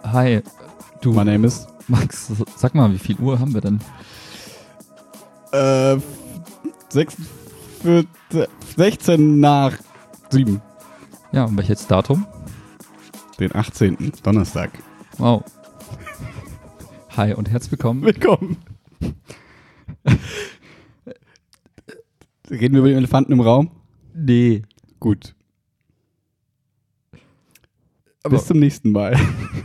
Hi, du. My name is Max, sag mal, wie viel Uhr haben wir denn? 16 nach 7. Ja, und welches Datum? Den 18. Donnerstag. Wow. Hi und herzlich willkommen. Willkommen. Reden wir über den Elefanten im Raum? Nee. Gut. Aber bis zum nächsten Mal.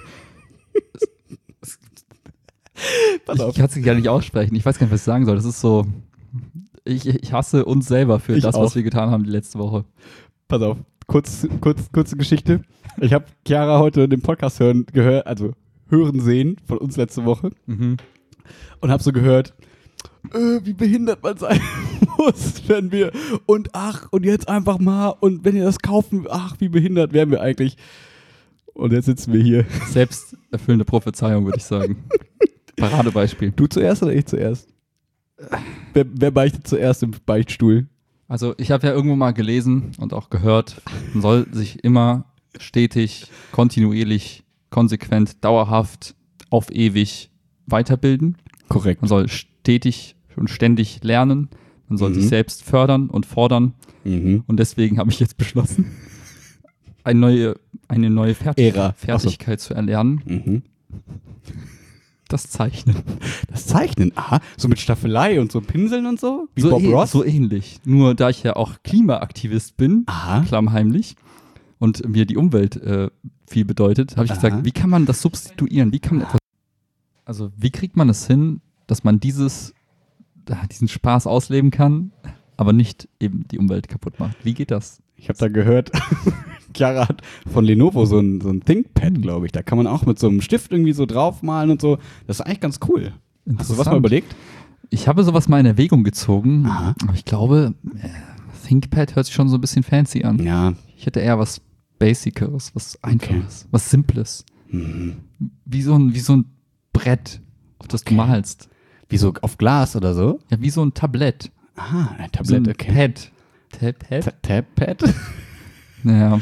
Pass auf. Ich kann es gar nicht aussprechen. Ich weiß gar nicht, was ich sagen soll. Das ist so. Ich hasse uns selber für das, was wir getan haben die letzte Woche. Pass auf. Kurze Geschichte. Ich habe Chiara heute den Podcast hören sehen von uns letzte Woche. Mhm. Und habe so gehört, wie behindert man sein muss, wenn wir und jetzt einfach mal und wenn ihr das kaufen, wie behindert wären wir eigentlich. Und jetzt sitzen wir hier. Selbsterfüllende Prophezeiung, würde ich sagen. Paradebeispiel. Du zuerst oder ich zuerst? Wer beichtet zuerst im Beichtstuhl? Also ich habe ja irgendwo mal gelesen und auch gehört, man soll sich immer stetig, kontinuierlich, konsequent, dauerhaft, auf ewig weiterbilden. Korrekt. Man soll stetig und ständig lernen. Man soll sich selbst fördern und fordern. Mhm. Und deswegen habe ich jetzt beschlossen, eine neue Fertigkeit zu erlernen. Mhm. Das Zeichnen. Das Zeichnen? Aha. So mit Staffelei und so Pinseln und so? Wie Bob Ross? So ähnlich. Nur da ich ja auch Klimaaktivist bin, klammheimlich, und mir die Umwelt viel bedeutet, habe ich gesagt, wie kann man das substituieren? Wie kriegt man es hin, dass man diesen Spaß ausleben kann, aber nicht eben die Umwelt kaputt macht? Wie geht das? Ich habe da gehört, Chiara hat von Lenovo so ein ThinkPad, glaube ich. Da kann man auch mit so einem Stift irgendwie so draufmalen und so. Das ist eigentlich ganz cool. Hast du was mal überlegt? Ich habe sowas mal in Erwägung gezogen, Aha. aber ich glaube, ThinkPad hört sich schon so ein bisschen fancy an. Ja. Ich hätte eher was Basiceres, was Einfaches, was Simples. Mhm. Wie so ein Brett, auf das du malst. Wie so auf Glas oder so? Ja, wie so ein Tablett. Aha, ein Tablett, so ein okay. Pad. Tabpad? Naja.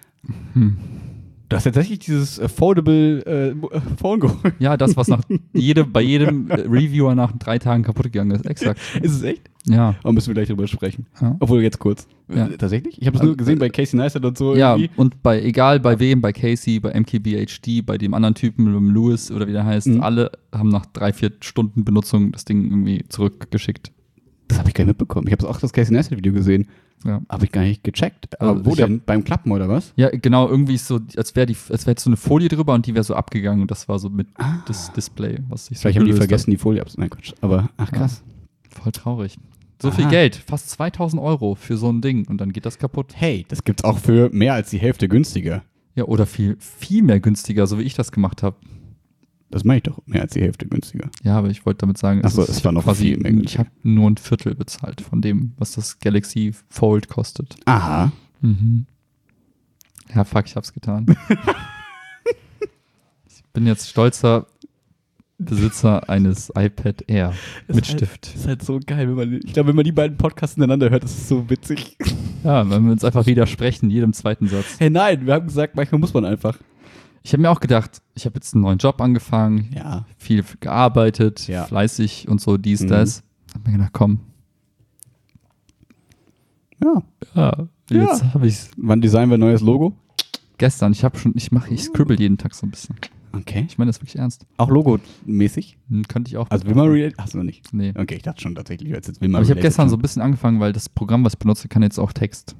Du hast tatsächlich dieses Foldable Phone geholt. Ja, das, was bei jedem Reviewer nach 3 Tagen kaputt gegangen ist. Exakt. Ist es echt? Ja. Aber müssen wir gleich drüber sprechen. Ja. Obwohl, jetzt kurz. Ja. Tatsächlich? Ich habe es nur gesehen bei Casey Neistat und so. Ja, irgendwie. und egal bei wem, bei Casey, bei MKBHD, bei dem anderen Typen, Lewis oder wie der heißt, alle haben nach 3-4 Stunden Benutzung das Ding irgendwie zurückgeschickt. Das habe ich gar nicht mitbekommen. Ich habe auch das Casey Neistat-Video gesehen. Ja. Habe ich gar nicht gecheckt. Aber Also wo denn? Beim Klappen oder was? Ja, genau, irgendwie so, als wäre jetzt so eine Folie drüber und die wäre so abgegangen und das war so mit das Display, was sich so Vielleicht haben die gelöst vergessen, die Folie abzunehmen. Nein, Quatsch. Aber, krass. Ja, voll traurig. So viel Geld, fast 2.000 € für so ein Ding und dann geht das kaputt. Hey, das gibt's auch für mehr als die Hälfte günstiger. Ja, oder viel, viel mehr günstiger, so wie ich das gemacht habe. Das meine ich doch, mehr als die Hälfte günstiger. Ja, aber ich wollte damit sagen, es war noch quasi, viel mehr günstiger. ich habe nur 1/4 bezahlt von dem, was das Galaxy Fold kostet. Aha. Mhm. Ja, fuck, ich hab's getan. Ich bin jetzt stolzer Besitzer eines iPad Air mit Stift. Das ist halt so geil, wenn man die beiden Podcasts ineinander hört, das ist so witzig. Ja, wenn wir uns einfach widersprechen, jedem zweiten Satz. Hey, nein, wir haben gesagt, manchmal muss man einfach. Ich habe mir auch gedacht, ich habe jetzt einen neuen Job angefangen, viel gearbeitet, fleißig und so, das. Ich habe mir gedacht, komm. Ja, jetzt habe ich's. Wann designen wir ein neues Logo? Gestern, ich scribble jeden Tag so ein bisschen. Okay. Ich meine das wirklich ernst. Auch Logo-mäßig? Könnte ich auch. Also Wilma-related? Hast du noch nicht? Nee. Okay, ich dachte schon tatsächlich, jetzt Wilma. Aber ich habe gestern so ein bisschen angefangen, weil das Programm, was ich benutze, kann jetzt auch Text.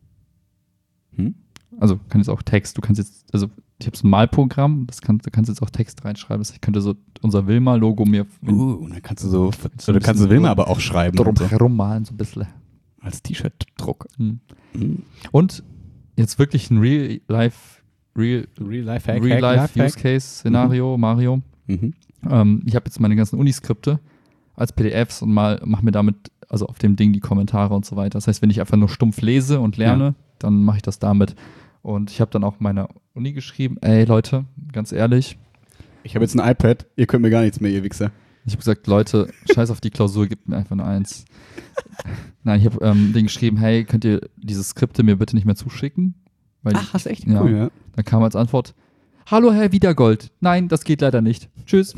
Also kann jetzt auch Text. Ich habe so ein Malprogramm, du kannst jetzt auch Text reinschreiben. Ich könnte so unser Wilma-Logo mir. Und dann kannst du du kannst Wilma aber auch schreiben. Drumherum malen, so ein bisschen. Als T-Shirt-Druck. Und jetzt wirklich ein Real-Life-Use-Case-Szenario, Mario. Ich habe jetzt meine ganzen Uniskripte als PDFs und mache mir damit, also auf dem Ding, die Kommentare und so weiter. Das heißt, wenn ich einfach nur stumpf lese und lerne, dann mache ich das damit. Und ich habe dann auch meiner Uni geschrieben, ey Leute, ganz ehrlich. Ich habe jetzt ein iPad, ihr könnt mir gar nichts mehr, ihr Wichser. Ich habe gesagt, Leute, scheiß auf die Klausur, gebt mir einfach eine 1. Nein, ich habe denen geschrieben, hey, könnt ihr diese Skripte mir bitte nicht mehr zuschicken? Weil hast du echt? Cool, ja. Dann kam als Antwort, hallo Herr Wiedergold. Nein, das geht leider nicht. Tschüss.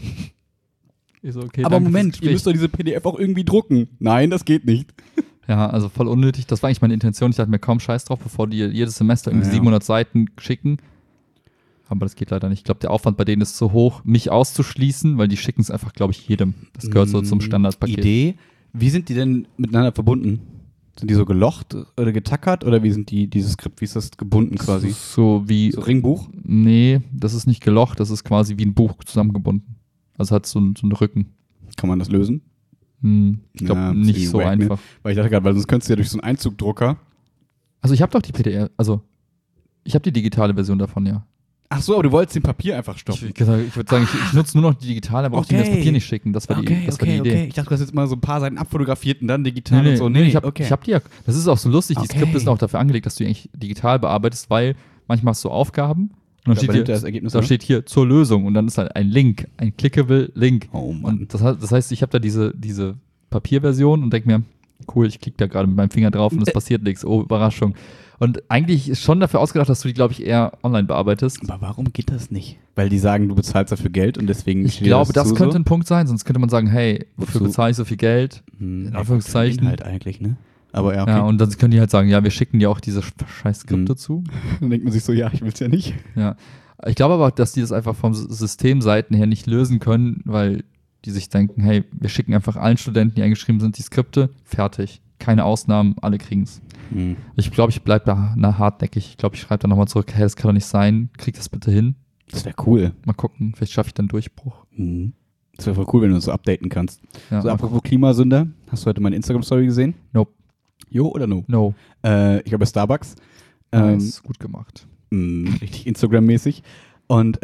Ich so, okay, aber Moment, ihr müsst doch diese PDF auch irgendwie drucken. Nein, das geht nicht. Ja, also voll unnötig. Das war eigentlich meine Intention. Ich dachte mir, kaum scheiß drauf, bevor die jedes Semester irgendwie 700 Seiten schicken. Aber das geht leider nicht. Ich glaube, der Aufwand bei denen ist zu hoch, mich auszuschließen, weil die schicken es einfach, glaube ich, jedem. Das gehört so zum Standardpaket. Idee, wie sind die denn miteinander verbunden? Sind die so gelocht oder getackert oder wie sind dieses Skript, wie ist das gebunden quasi? So wie... So Ringbuch? Nee, das ist nicht gelocht, das ist quasi wie ein Buch zusammengebunden. Also hat so einen Rücken. Kann man das lösen? Ich glaube nicht so einfach. Weil ich dachte gerade, weil sonst könntest du ja durch so einen Einzugdrucker. Also ich habe doch die PDF, also ich habe die digitale Version davon, ja. Ach so, aber du wolltest den Papier einfach stoppen. Ich würde sagen, ich nutze nur noch die digitale, aber auch die das Papier nicht schicken. Das war die Idee. Okay. Ich dachte, du hast jetzt mal so ein paar Seiten abfotografiert und dann digital und so. Nee, ich habe die ja. Das ist auch so lustig. Die Skripte sind auch dafür angelegt, dass du eigentlich digital bearbeitest, weil manchmal hast du Aufgaben und dann steht hier zur Lösung und dann ist halt ein Link, ein clickable Link. Oh Mann. Und das heißt, ich habe da diese Papierversion und denke mir, cool, ich klicke da gerade mit meinem Finger drauf und es passiert nichts. Oh, Überraschung. Und eigentlich ist schon dafür ausgedacht, dass du die, glaube ich, eher online bearbeitest. Aber warum geht das nicht? Weil die sagen, du bezahlst dafür Geld und deswegen... Ich glaube, das könnte ein Punkt sein, sonst könnte man sagen, hey, wofür bezahle ich so viel Geld? In Anführungszeichen. Halt eigentlich, ne? Aber ja, okay. Ja, und dann können die halt sagen, ja, wir schicken dir auch diese scheiß Skripte zu. Dann denkt man sich so, ja, ich will es ja nicht. Ja. Ich glaube aber, dass die das einfach vom Systemseiten her nicht lösen können, weil die sich denken, hey, wir schicken einfach allen Studenten, die eingeschrieben sind, die Skripte, fertig. Keine Ausnahmen, alle kriegen es. Ich glaube, ich bleibe da hartnäckig. Ich glaube, ich schreibe da nochmal zurück, hey, das kann doch nicht sein, krieg das bitte hin. Das wäre cool. Mal gucken, vielleicht schaffe ich dann Durchbruch. Das wäre voll cool, wenn du uns so updaten kannst. Ja, so, apropos Klimasünder, hast du heute meine Instagram-Story gesehen? Nope. Jo oder no? No. Ich glaube bei Starbucks. Nice, gut gemacht. Richtig Instagram-mäßig. Und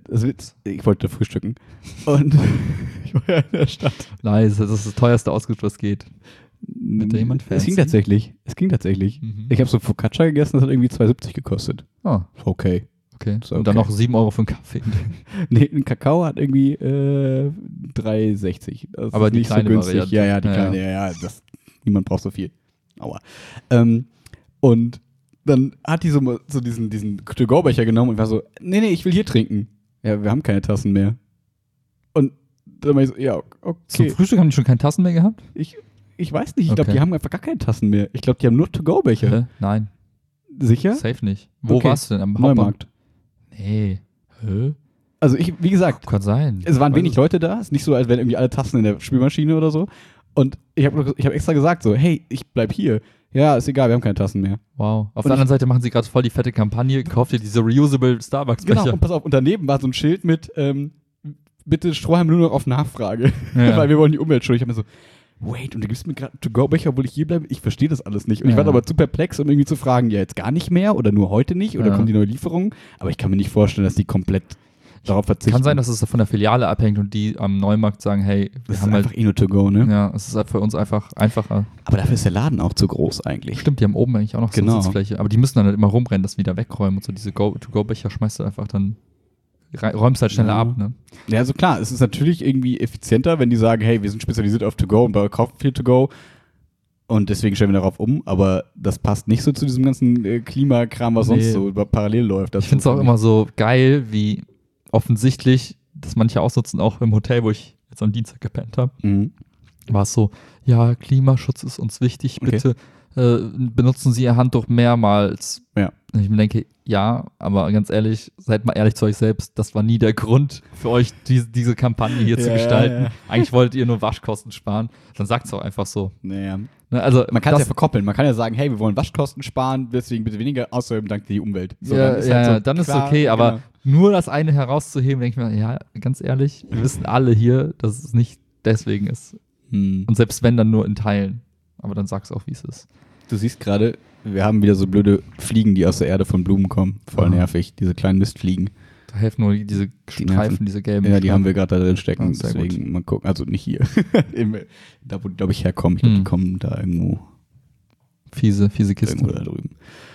ich wollte frühstücken. Und ich war ja in der Stadt. Nice, das ist das teuerste Ausgut, was geht. Hat da jemand fancy? Es ging tatsächlich. Ich habe so Focaccia gegessen, das hat irgendwie 2,70 gekostet. Okay. Und dann noch 7 Euro für einen Kaffee. Nee, ein Kakao hat irgendwie 3,60. Aber die kleine so günstig. Variante. Ja, die kleine, ja. Niemand braucht so viel. Aua. Und dann hat die so diesen To-Go-Becher genommen und war so, nee, ich will hier trinken. Ja, wir haben keine Tassen mehr. Und dann war ich so, ja, okay. Zum Frühstück haben die schon keine Tassen mehr gehabt? Ich weiß nicht, ich glaube, die haben einfach gar keine Tassen mehr. Ich glaube, die haben nur To-Go-Becher. Nein. Sicher? Safe nicht. Wo warst du denn? Am Neumarkt. Nee. Also wie gesagt, kann sein. Es waren wenig Leute da. Es ist nicht so, als wären irgendwie alle Tassen in der Spülmaschine oder so. Und ich hab extra gesagt so, hey, ich bleib hier. Ja, ist egal, wir haben keine Tassen mehr. Wow. Auf der anderen Seite machen sie gerade voll die fette Kampagne. Kauft ihr diese reusable Starbucks-Becher. Genau, und pass auf, und daneben war so ein Schild mit bitte Strohhalm nur noch auf Nachfrage. Ja. Weil wir wollen die Umwelt schützen. Ich hab mir so, wait, und du gibst mir gerade einen To-Go-Becher, obwohl ich hier bleibe? Ich verstehe das alles nicht. Und ich war aber zu perplex, um irgendwie zu fragen, ja, jetzt gar nicht mehr oder nur heute nicht oder kommt die neue Lieferung? Aber ich kann mir nicht vorstellen, dass die komplett darauf verzichten. Kann sein, dass es von der Filiale abhängt und die am Neumarkt sagen, hey, wir haben einfach nur To-Go, ne? Ja, es ist halt für uns einfach einfacher. Aber dafür ist der Laden auch zu groß eigentlich. Stimmt, die haben oben eigentlich auch noch so eine Sitzfläche. Aber die müssen dann halt immer rumrennen, das wieder wegräumen und so diese To-Go-Becher schmeißt du einfach dann, räumst halt schneller ab, ne? Ja, also klar, es ist natürlich irgendwie effizienter, wenn die sagen, hey, wir sind spezialisiert auf To-Go und kaufen viel To-Go und deswegen stellen wir darauf um, aber das passt nicht so zu diesem ganzen Klimakram, was sonst so parallel läuft. Ich finde es auch immer so geil, wie offensichtlich, dass manche ausnutzen, auch im Hotel, wo ich jetzt am Dienstag gepennt habe, war es so, ja, Klimaschutz ist uns wichtig, bitte benutzen Sie Ihr Handtuch mehrmals. Ja. Und ich mir denke, ja, aber ganz ehrlich, seid mal ehrlich zu euch selbst, das war nie der Grund für euch, diese Kampagne hier zu gestalten. Ja. Eigentlich wolltet ihr nur Waschkosten sparen. Dann sagt es auch einfach so. Naja. Also, man kann es ja verkoppeln. Man kann ja sagen, hey, wir wollen Waschkosten sparen, deswegen bitte weniger, außerdem dank die Umwelt. So, ja, dann ist halt so dann ist es okay, aber nur das eine herauszuheben, denke ich mir, ja, ganz ehrlich, wir wissen alle hier, dass es nicht deswegen ist. Und selbst wenn, dann nur in Teilen. Aber dann sag's auch, wie es ist. Du siehst gerade, wir haben wieder so blöde Fliegen, die aus der Erde von Blumen kommen. Voll nervig, diese kleinen Mistfliegen. Da helfen nur diese Streifen, diese gelben. Ja, die haben wir gerade da drin stecken. Oh, deswegen mal gucken. Also nicht hier. Da, wo die, glaube ich, herkommen. Ich glaube, die kommen da irgendwo. Fiese Kiste. Irgendwo da drüben.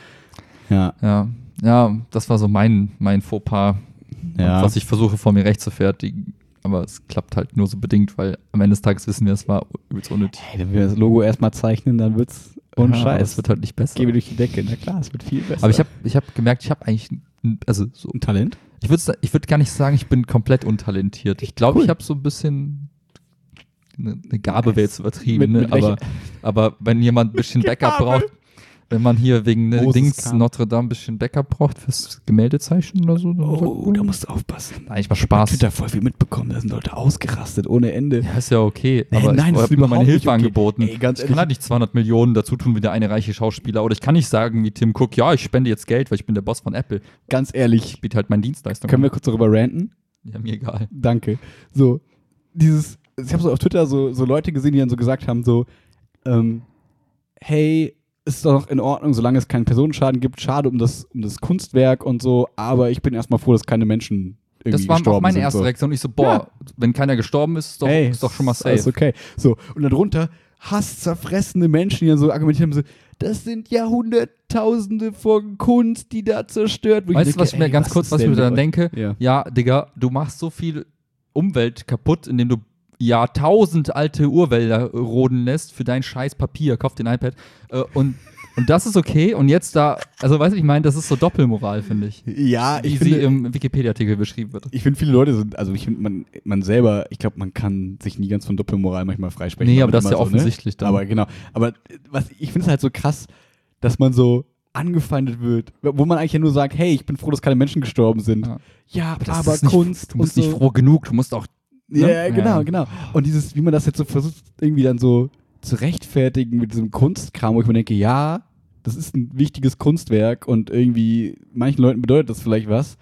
Ja, das war so mein Fauxpas, was ich versuche vor mir rechtfertigen. Aber es klappt halt nur so bedingt, weil am Ende des Tages wissen wir, es war übelst unnötig. Hey, wenn wir das Logo erstmal zeichnen, dann wird's ohne Scheiß. Es wird halt nicht besser. Gehen wir durch die Decke. Na klar, es wird viel besser. Aber ich hab gemerkt, ich habe eigentlich ein Talent? Ich würde gar nicht sagen, ich bin komplett untalentiert. Ich glaube, ich habe so ein bisschen eine Gabe, wäre jetzt übertrieben, ne? Aber wenn jemand ein bisschen Backup braucht, wenn man hier wegen Notre Dame ein bisschen Backup braucht fürs Gemäldezeichen oder so. Da musst du aufpassen. Eigentlich mal Spaß. Ich habe da voll viel mitbekommen, da sind Leute ausgerastet ohne Ende. Ja, ist ja okay. Aber ich habe immer meine Hilfe angeboten. Ey, ganz ich kann halt nicht 200 Millionen dazu tun wie der eine reiche Schauspieler. Oder ich kann nicht sagen wie Tim Cook, ja, ich spende jetzt Geld, weil ich bin der Boss von Apple. Ganz ehrlich. Ich biete halt meine Dienstleistung. Können wir kurz darüber ranten? Ja, mir egal. Danke. So, ich habe so auf Twitter so Leute gesehen, die dann so gesagt haben, so, hey, ist doch noch in Ordnung, solange es keinen Personenschaden gibt. Schade um das Kunstwerk und so, aber ich bin erstmal froh, dass keine Menschen irgendwie gestorben sind. Das war auch meine erste Reaktion. Ich so, wenn keiner gestorben ist, ist doch schon mal safe. Ist okay. So, und darunter hasszerfressene Menschen, die dann so argumentieren, so, das sind Jahrhunderttausende von Kunst, die da zerstört wird. Weißt du, was ich mir dann denke? Ja, Digga, du machst so viel Umwelt kaputt, indem du Jahrtausend alte Urwälder roden lässt für dein scheiß Papier, kauf den iPad und das ist okay und jetzt weißt du, ich meine, das ist so Doppelmoral, finde ich. Ja, wie sie im Wikipedia-Artikel beschrieben wird. Ich finde, viele Leute sind, also ich finde, man selber, ich glaube, man kann sich nie ganz von Doppelmoral manchmal freisprechen. Nee, aber das ist ja so, offensichtlich dann. Aber genau, ich finde es halt so krass, dass man so angefeindet wird, wo man eigentlich ja nur sagt, hey, ich bin froh, dass keine Menschen gestorben sind. Ja, aber Kunst. Du musst nicht froh genug, du musst auch. Ne? Ja, genau. Und wie man das jetzt so versucht, irgendwie dann so zu rechtfertigen mit diesem Kunstkram, wo ich mir denke, ja, das ist ein wichtiges Kunstwerk und irgendwie manchen Leuten bedeutet das vielleicht was.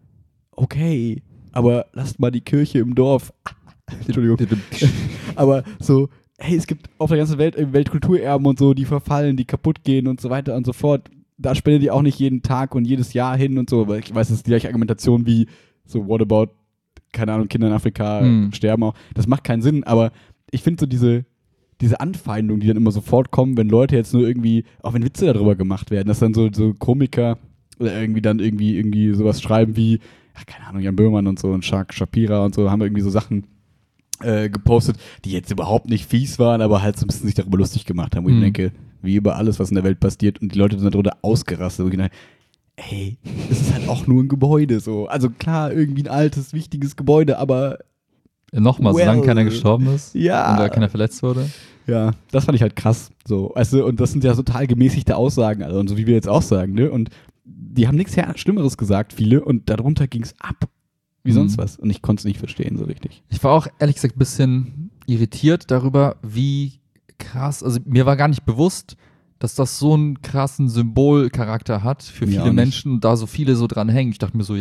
Okay, aber lasst mal die Kirche im Dorf. Entschuldigung. Aber so, hey, es gibt auf der ganzen Welt Weltkulturerben und so, die verfallen, die kaputt gehen und so weiter und so fort. Da spendet ihr auch nicht jeden Tag und jedes Jahr hin und so, weil ich weiß, das ist die gleiche Argumentation wie so, what about, keine Ahnung, Kinder in Afrika sterben auch. Das macht keinen Sinn, aber ich finde so diese Anfeindungen, die dann immer sofort kommen, wenn Leute jetzt nur irgendwie, auch wenn Witze darüber gemacht werden, dass dann so Komiker oder irgendwie sowas schreiben wie, keine Ahnung, Jan Böhmermann und so und Shapira und so, haben irgendwie so Sachen gepostet, die jetzt überhaupt nicht fies waren, aber halt so ein bisschen sich darüber lustig gemacht haben, wo ich denke, wie über alles, was in der Welt passiert und die Leute sind darüber ausgerastet, wo ich denke, ey, es ist halt auch nur ein Gebäude so. Also klar, irgendwie ein altes, wichtiges Gebäude, aber nochmal, solange keiner gestorben ist und da keiner verletzt wurde. Ja, das fand ich halt krass. So, also, und das sind ja total gemäßigte Aussagen, also, und so wie wir jetzt auch sagen, ne? Und die haben nichts Schlimmeres gesagt, viele, und darunter ging es ab. Wie sonst was. Und ich konnte es nicht verstehen, so richtig. Ich war auch, ehrlich gesagt, ein bisschen irritiert darüber, wie krass, also mir war gar nicht bewusst, dass das so einen krassen Symbolcharakter hat für viele Menschen und da so viele so dran hängen. Ich dachte mir so,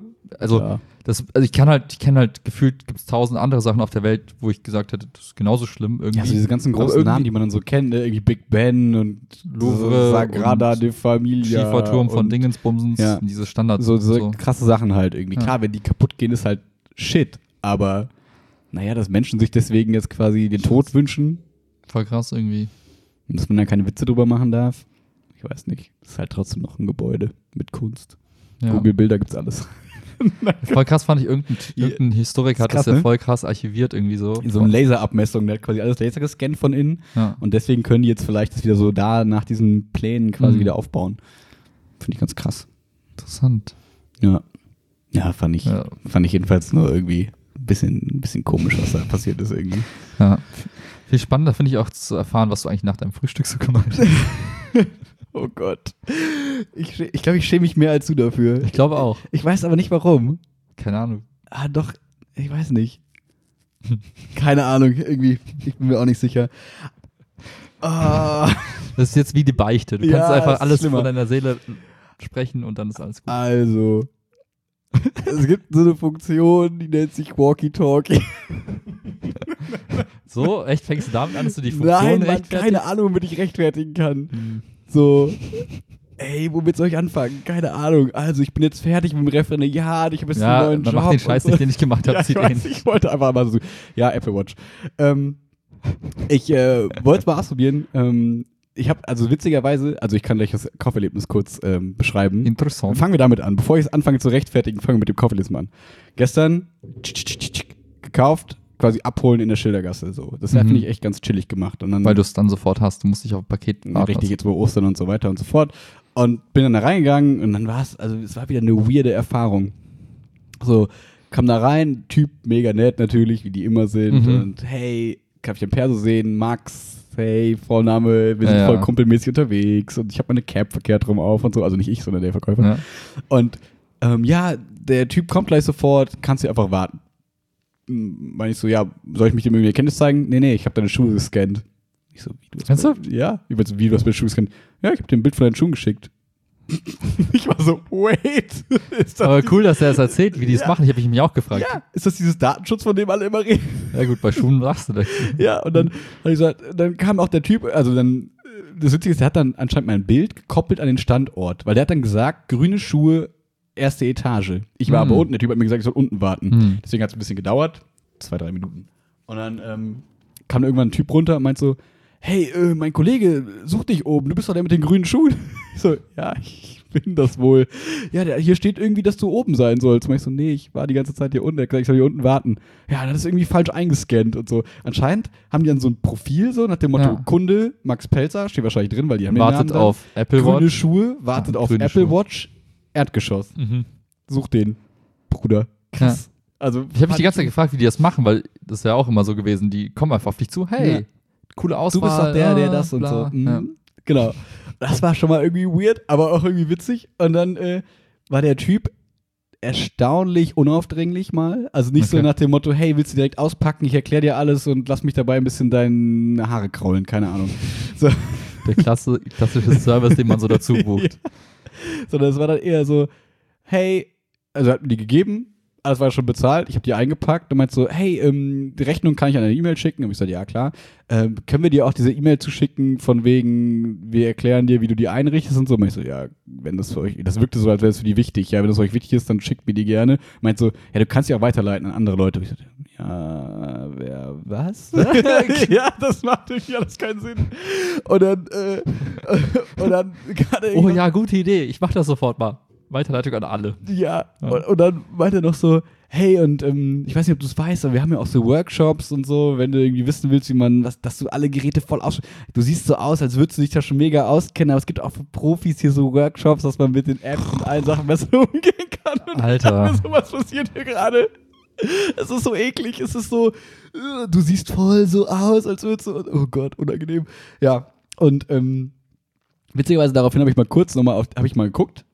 ich kenne halt gefühlt, gibt es 1000 andere Sachen auf der Welt, wo ich gesagt hätte, das ist genauso schlimm irgendwie. Ja, also diese ganzen großen Namen, die man dann so kennt, ne? Irgendwie Big Ben und Louvre, Sagrada de Familia. Schieferturm von Dingensbumsens, diese Standards. So krasse Sachen halt irgendwie. Ja. Klar, wenn die kaputt gehen, ist halt Shit. Aber naja, dass Menschen sich deswegen jetzt quasi den Tod wünschen. Voll krass irgendwie. Und dass man da keine Witze drüber machen darf. Ich weiß nicht. Das ist halt trotzdem noch ein Gebäude mit Kunst. Ja. Google-Bilder gibt's alles. Voll krass fand ich, irgendein Historiker hat das ja voll krass archiviert irgendwie so. In so eine Laserabmessung, der hat quasi alles Laser gescannt von innen. Ja. Und deswegen können die jetzt vielleicht das wieder so da nach diesen Plänen quasi wieder aufbauen. Finde ich ganz krass. Interessant. Ja. Ja, fand ich jedenfalls nur irgendwie ein bisschen komisch, was da passiert ist irgendwie. Ja. Viel spannender finde ich auch zu erfahren, was du eigentlich nach deinem Frühstück so gemacht hast. Oh Gott. Ich glaube, ich schäme mich mehr als du dafür. Ich glaube auch. Ich weiß aber nicht, warum. Keine Ahnung. Doch, ich weiß nicht. Keine Ahnung, irgendwie. Ich bin mir auch nicht sicher. Das ist jetzt wie die Beichte. Du kannst einfach alles von deiner Seele sprechen und dann ist alles gut. Also, es gibt so eine Funktion, die nennt sich Walkie-Talkie. So? Echt? Fängst du damit an, dass du die Funktion rechtfertigst? Nein, keine Ahnung, womit ich rechtfertigen kann. So, ey, womit soll ich anfangen? Keine Ahnung. Also, ich bin jetzt fertig mit dem Referendariat, ich habe jetzt einen neuen Job. Mach den Scheiß nicht, den ich gemacht habe. Ich wollte einfach mal so, Apple Watch. Ich wollte es mal ausprobieren. Ich habe, also witzigerweise, ich kann gleich das Kauferlebnis kurz beschreiben. Interessant. Fangen wir damit an. Bevor ich es anfange zu rechtfertigen, fangen wir mit dem Kauferlebnis mal an. Gestern gekauft, quasi abholen in der Schildergasse. So. Das finde ich echt ganz chillig gemacht. Und dann, weil du es dann sofort hast, du musst dich auf ein Paket warten. Richtig, jetzt über Ostern und so weiter und so fort. Und bin dann da reingegangen und dann es war wieder eine weirde Erfahrung. So, kam da rein, Typ mega nett natürlich, wie die immer sind. Und hey, kann ich den Perso sehen? Max, hey, Vorname, wir sind voll kumpelmäßig unterwegs. Und ich habe meine Cap verkehrt rum auf und so. Also nicht ich, sondern der Verkäufer. Ja. Und der Typ kommt gleich sofort, kannst du einfach warten. Meine ich so, ja, soll ich mich dem irgendwie Erkenntnis zeigen? Nee, ich habe deine Schuhe gescannt. Ich so, wie du hast ja, wie du hast meine Schuhe gescannt? Ja, ich habe dir ein Bild von deinen Schuhen geschickt. Ich war so, wait. Aber cool, dass er es erzählt, wie die es machen. Ich habe mich auch gefragt. Ja, ist das dieses Datenschutz, von dem alle immer reden? Ja gut, bei Schuhen lachst du da. Ja, und dann habe ich gesagt, dann kam auch der Typ, also dann, das Witzige ist, der hat dann anscheinend mein Bild gekoppelt an den Standort, weil der hat dann gesagt, grüne Schuhe, erste Etage. Ich war aber unten, der Typ hat mir gesagt, ich soll unten warten. Deswegen hat es ein bisschen gedauert, 2-3 Minuten. Und dann kam irgendwann ein Typ runter und meint so, hey, mein Kollege sucht dich oben, du bist doch der mit den grünen Schuhen. Ich so, ja, ich bin das wohl. Ja, hier steht irgendwie, dass du oben sein sollst. Und ich so, nee, ich war die ganze Zeit hier unten. Er hat gesagt, ich soll hier unten warten. Ja, das ist irgendwie falsch eingescannt und so. Anscheinend haben die dann so ein Profil so nach dem Motto, Kunde Max Pelzer, steht wahrscheinlich drin, weil die haben wartet den Namen auf Apple Watch. Grüne Schuhe, wartet auf Apple Watch, Erdgeschoss. Such den, Bruder. Krass. Ja. Also, ich habe mich die ganze Zeit gefragt, wie die das machen, weil das ist ja auch immer so gewesen, die kommen einfach auf dich zu, hey, coole Auswahl. Du bist doch der das und so. Ja. Genau. Das war schon mal irgendwie weird, aber auch irgendwie witzig. Und dann war der Typ erstaunlich unaufdringlich mal. Also nicht so nach dem Motto, hey, willst du direkt auspacken, ich erkläre dir alles und lass mich dabei ein bisschen deine Haare kraulen, keine Ahnung. So. Der klassische Service, den man so dazu bucht. Ja. Sondern es war dann eher so, hey, also hat mir die gegeben, alles war schon bezahlt, ich habe die eingepackt und meint so, hey, die Rechnung kann ich an eine E-Mail schicken? Und ich sagte, ja klar. Können wir dir auch diese E-Mail zuschicken, von wegen, wir erklären dir, wie du die einrichtest und so? Und ich so, ja, wenn das für euch, das wirkte so, als wäre es für die wichtig. Ja, wenn das für euch wichtig ist, dann schickt mir die gerne. Meint so, ja, du kannst die auch weiterleiten an andere Leute. Und ich sagte, ja, was? Ja, das macht irgendwie alles keinen Sinn. Und dann oh ja, gute Idee, ich mach das sofort mal. Weiterleitung an alle. Ja. Und dann meinte er noch so, hey, und ich weiß nicht, ob du es weißt, aber wir haben ja auch so Workshops und so, wenn du irgendwie wissen willst, wie man, dass du alle Geräte voll du siehst so aus, als würdest du dich da schon mega auskennen, aber es gibt auch für Profis hier so Workshops, dass man mit den Apps und allen Sachen besser umgehen kann. Und Alter. Sowas passiert hier gerade. Es ist so eklig, es ist so, du siehst voll so aus, als würdest du, oh Gott, unangenehm. Ja, und witzigerweise daraufhin habe ich mal geguckt,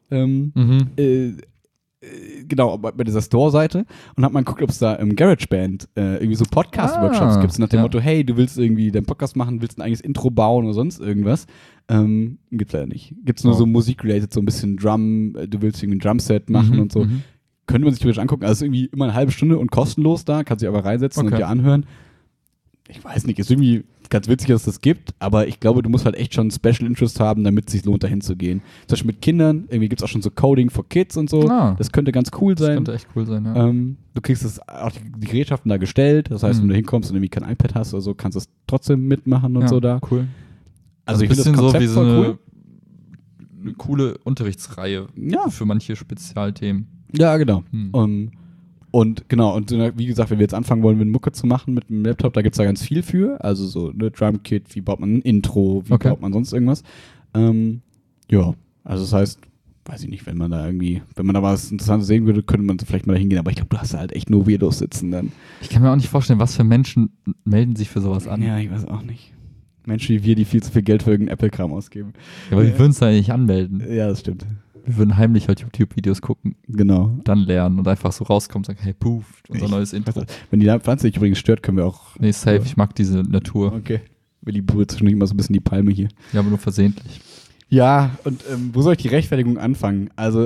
genau, bei dieser Store-Seite und hab mal geguckt, ob es da im GarageBand irgendwie so Podcast-Workshops gibt. Nach dem Motto, hey, du willst irgendwie deinen Podcast machen, willst ein eigenes Intro bauen oder sonst irgendwas. Gibt's leider nicht. Gibt's nur so Musik-related, so ein bisschen Drum, du willst irgendwie ein Drumset machen und so. Könnte man sich theoretisch angucken. Also ist irgendwie immer eine halbe Stunde und kostenlos da, kannst dich aber reinsetzen und dir anhören. Ich weiß nicht, ist irgendwie ganz witzig, dass es das gibt, aber ich glaube, du musst halt echt schon einen Special Interest haben, damit es sich lohnt, dahin zu gehen. Zum Beispiel mit Kindern, irgendwie gibt es auch schon so Coding for Kids und so. Das könnte ganz cool sein. Das könnte echt cool sein, ja. Du kriegst auch die Gerätschaften da gestellt, das heißt, wenn du hinkommst und irgendwie kein iPad hast oder so, kannst du es trotzdem mitmachen und so da. Cool. Also ich finde das Konzept so voll cool. Eine coole Unterrichtsreihe für manche Spezialthemen. Ja, genau. Und genau, und wie gesagt, wenn wir jetzt anfangen wollen, mit Mucke zu machen mit dem Laptop, da gibt es da ganz viel für. Also so eine Drumkit, wie baut man ein Intro, wie baut man sonst irgendwas. Ja, also das heißt, weiß ich nicht, wenn man da was Interessantes sehen würde, könnte man vielleicht mal da hingehen. Aber ich glaube, du hast da halt echt nur Weirdos sitzen dann. Ich kann mir auch nicht vorstellen, was für Menschen melden sich für sowas an. Ja, ich weiß auch nicht. Menschen wie wir, die viel zu viel Geld für irgendeinen Apple-Kram ausgeben. Ja, aber wir würden es da nicht anmelden. Ja, das stimmt. Wir würden heimlich halt YouTube-Videos gucken. Genau. Dann lernen und einfach so rauskommen und sagen, hey, puff, unser neues Intro. Wenn die Pflanze dich übrigens stört, können wir auch... Nee, safe, ich mag diese Natur. Okay. Willi berührt zwischendurch immer so ein bisschen die Palme hier. Ja, aber nur versehentlich. Ja, und wo soll ich die Rechtfertigung anfangen? Also,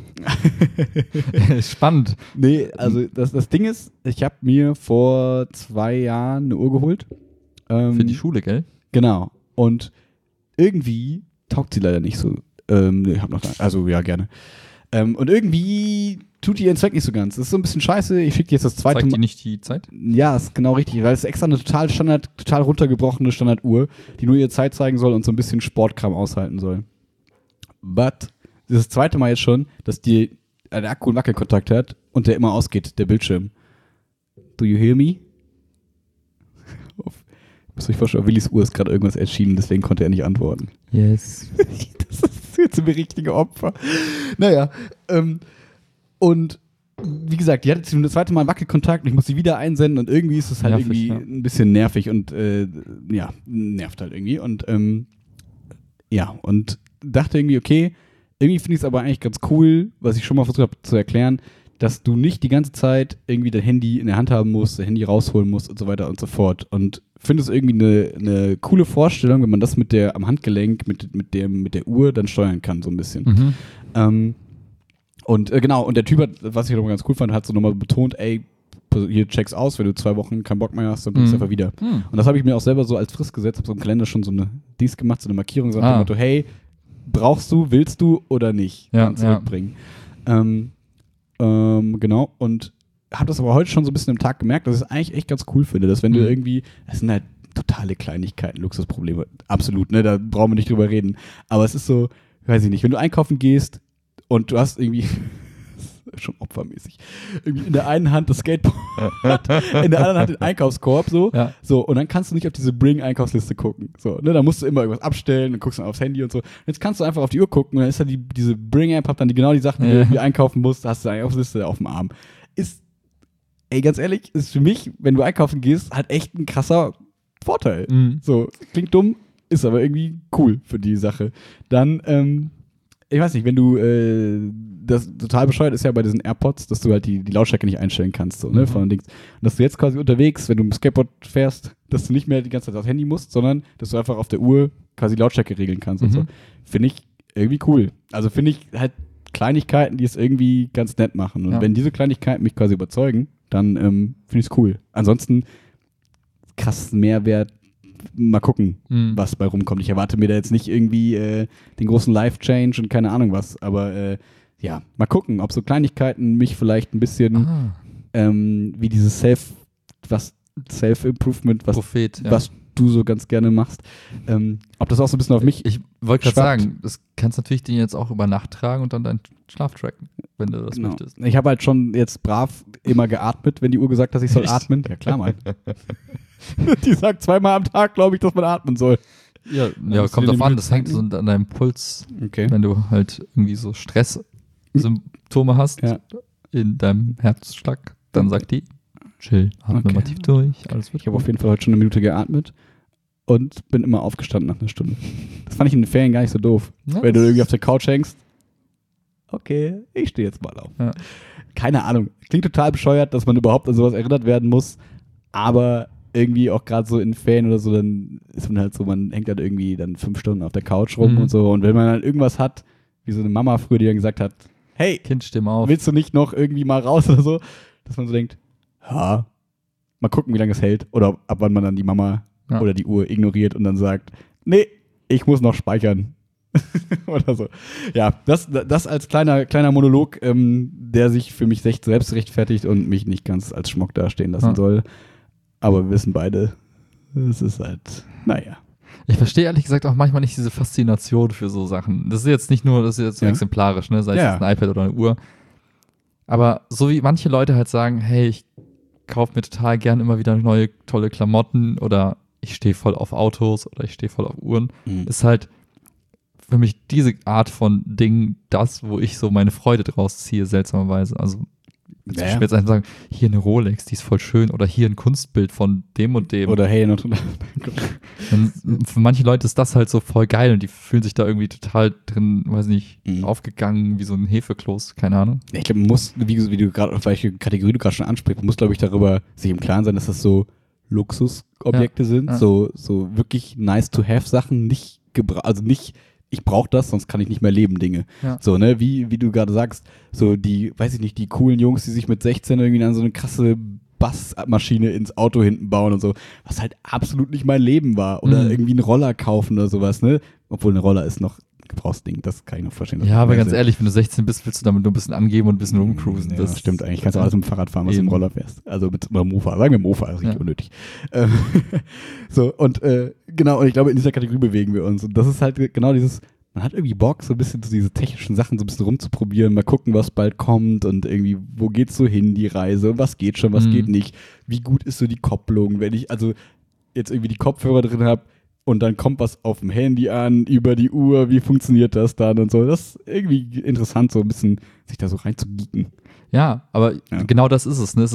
Spannend. Nee, also das Ding ist, ich habe mir vor 2 Jahren eine Uhr geholt. Für die Schule, gell? Genau. Und irgendwie taugt sie leider nicht so. Ich hab noch da. Also, ja, gerne. Und irgendwie tut die ihren Zweck nicht so ganz. Das ist so ein bisschen scheiße. Ich schicke dir jetzt das zweite Mal. Zeigt die nicht die Zeit? Ja, ist genau richtig, weil es ist extra eine total runtergebrochene Standarduhr, die nur ihre Zeit zeigen soll und so ein bisschen Sportkram aushalten soll. But, das ist das zweite Mal jetzt schon, dass die einen Akku- und Wackelkontakt hat und der immer ausgeht, der Bildschirm. Do you hear me? Ich muss euch vorstellen, auf Willis Uhr ist gerade irgendwas erschienen, deswegen konnte er nicht antworten. Yes. Das ist jetzt ein richtiger Opfer. Naja, und wie gesagt, die hatte das zweite Mal einen Wackelkontakt und ich muss sie wieder einsenden und irgendwie ist es halt nervig, irgendwie ein bisschen nervig und nervt halt irgendwie. Und und dachte irgendwie, okay, irgendwie finde ich es aber eigentlich ganz cool, was ich schon mal versucht habe zu erklären, dass du nicht die ganze Zeit irgendwie dein Handy in der Hand haben musst, dein Handy rausholen musst und so weiter und so fort. Und finde es irgendwie eine coole Vorstellung, wenn man das am Handgelenk, mit der Uhr dann steuern kann, so ein bisschen. Und der Typ hat, was ich nochmal ganz cool fand, hat so nochmal betont, ey, hier check's aus, wenn du 2 Wochen keinen Bock mehr hast, dann bringst du einfach wieder. Und das habe ich mir auch selber so als Frist gesetzt, habe so im Kalender schon so eine Dies gemacht, so eine Markierung, so nach dem Motto, hey, brauchst du, willst du oder nicht? Zurückbringen. Genau, und habe das aber heute schon so ein bisschen am Tag gemerkt, dass ich es eigentlich echt ganz cool finde, dass wenn du irgendwie, das sind halt totale Kleinigkeiten, Luxusprobleme, absolut, ne, da brauchen wir nicht drüber reden, aber es ist so, weiß ich nicht, wenn du einkaufen gehst und du hast irgendwie, schon opfermäßig, irgendwie in der einen Hand das Skateboard, in der anderen Hand den Einkaufskorb, so, und dann kannst du nicht auf diese Bring-Einkaufsliste gucken, so, ne, da musst du immer irgendwas abstellen, dann guckst du aufs Handy und so, jetzt kannst du einfach auf die Uhr gucken und dann ist da diese Bring-App, hat dann genau die Sachen, die du irgendwie einkaufen musst, hast du eine Einkaufsliste auf dem Arm. Ganz ehrlich, ist für mich, wenn du einkaufen gehst, halt echt ein krasser Vorteil. So, klingt dumm, ist aber irgendwie cool für die Sache. Dann, ich weiß nicht, wenn du, das total bescheuert ist ja bei diesen AirPods, dass du halt die Lautstärke nicht einstellen kannst, so, ne, von Dings. Und dass du jetzt quasi unterwegs, wenn du im Skateboard fährst, dass du nicht mehr die ganze Zeit aufs Handy musst, sondern dass du einfach auf der Uhr quasi Lautstärke regeln kannst und so. Finde ich irgendwie cool. Also finde ich halt Kleinigkeiten, die es irgendwie ganz nett machen. Und wenn diese Kleinigkeiten mich quasi überzeugen, dann finde ich es cool. Ansonsten krass Mehrwert, mal gucken, was bei rumkommt. Ich erwarte mir da jetzt nicht irgendwie den großen Life-Change und keine Ahnung was, aber mal gucken, ob so Kleinigkeiten mich vielleicht ein bisschen wie dieses Self-Improvement, was du so ganz gerne machst, ob das auch so ein bisschen auf mich Ich wollte gerade sagen, das kannst natürlich den jetzt auch über Nacht tragen und dann deinen Schlaf tracken, wenn du das möchtest. Ich habe halt schon jetzt brav immer geatmet, wenn die Uhr gesagt hat, ich soll atmen. Ja, klar, Mann. Die sagt 2-mal am Tag, glaube ich, dass man atmen soll. Ja, kommt drauf an, das hängt so an deinem Puls. Okay. Wenn du halt irgendwie so Stresssymptome hast in deinem Herzschlag, dann sagt die, chill, atme mal tief durch, alles wird. Ich habe auf jeden Fall heute schon 1 Minute geatmet und bin immer aufgestanden nach 1 Stunde. Das fand ich in den Ferien gar nicht so doof. Ja, wenn du irgendwie auf der Couch hängst, okay, ich stehe jetzt mal auf. Ja. Keine Ahnung, klingt total bescheuert, dass man überhaupt an sowas erinnert werden muss, aber irgendwie auch gerade so in Ferien oder so, dann ist man halt so, man hängt halt irgendwie dann 5 Stunden auf der Couch rum und so, und wenn man dann irgendwas hat, wie so eine Mama früher, die dann gesagt hat, hey, Kind, stimm auf. Willst du nicht noch irgendwie mal raus oder so, dass man so denkt, mal gucken, wie lange es hält, oder ab wann man dann die Mama oder die Uhr ignoriert und dann sagt, nee, ich muss noch speichern. Oder so. Ja, das als kleiner Monolog, der sich für mich selbst rechtfertigt und mich nicht ganz als Schmock dastehen lassen soll. Aber wir wissen beide, es ist halt, naja. Ich verstehe ehrlich gesagt auch manchmal nicht diese Faszination für so Sachen. Das ist jetzt nicht nur, das ist jetzt so exemplarisch, ne? Sei es jetzt ein iPad oder eine Uhr. Aber so wie manche Leute halt sagen, hey, ich kaufe mir total gern immer wieder neue, tolle Klamotten oder ich stehe voll auf Autos oder ich stehe voll auf Uhren, ist halt für mich diese Art von Ding das, wo ich so meine Freude draus ziehe, seltsamerweise. Also ich will jetzt einfach sagen, hier eine Rolex, die ist voll schön, oder hier ein Kunstbild von dem und dem. Oder hey, für manche Leute ist das halt so voll geil und die fühlen sich da irgendwie total drin, weiß nicht, aufgegangen wie so ein Hefekloß, keine Ahnung. Ich glaube, man muss, wie du gerade, auf welche Kategorie du gerade schon ansprichst, man muss, glaube ich, darüber sich im Klaren sein, dass das so Luxusobjekte sind, so wirklich nice-to-have-Sachen, nicht ich brauche das, sonst kann ich nicht mehr leben, Dinge. Ja. So, ne, wie du gerade sagst, so die, weiß ich nicht, die coolen Jungs, die sich mit 16 irgendwie an so eine krasse Bassmaschine ins Auto hinten bauen und so, was halt absolut nicht mein Leben war. Oder irgendwie einen Roller kaufen oder sowas, ne? Obwohl ein Roller ist noch Gebrauchsding, das kann ich noch verstehen. Ja, aber ganz ehrlich, wenn du 16 bist, willst du damit nur ein bisschen angeben und ein bisschen rumcruisen. Ja, das stimmt eigentlich. Kannst du alles mit dem Fahrrad fahren, was du im Roller fährst. Also mit einem Mofa. Sagen wir Mofa, das ist richtig unnötig. So, und genau, und ich glaube, in dieser Kategorie bewegen wir uns. Und das ist halt genau dieses, man hat irgendwie Bock, so ein bisschen so diese technischen Sachen so ein bisschen rumzuprobieren, mal gucken, was bald kommt und irgendwie, wo geht's so hin, die Reise, und was geht schon, was geht nicht, wie gut ist so die Kopplung, wenn ich also jetzt irgendwie die Kopfhörer drin habe, und dann kommt was auf dem Handy an, über die Uhr, wie funktioniert das dann und so. Das ist irgendwie interessant, so ein bisschen sich da so reinzugeeken. Ja, aber genau das ist es. Ne?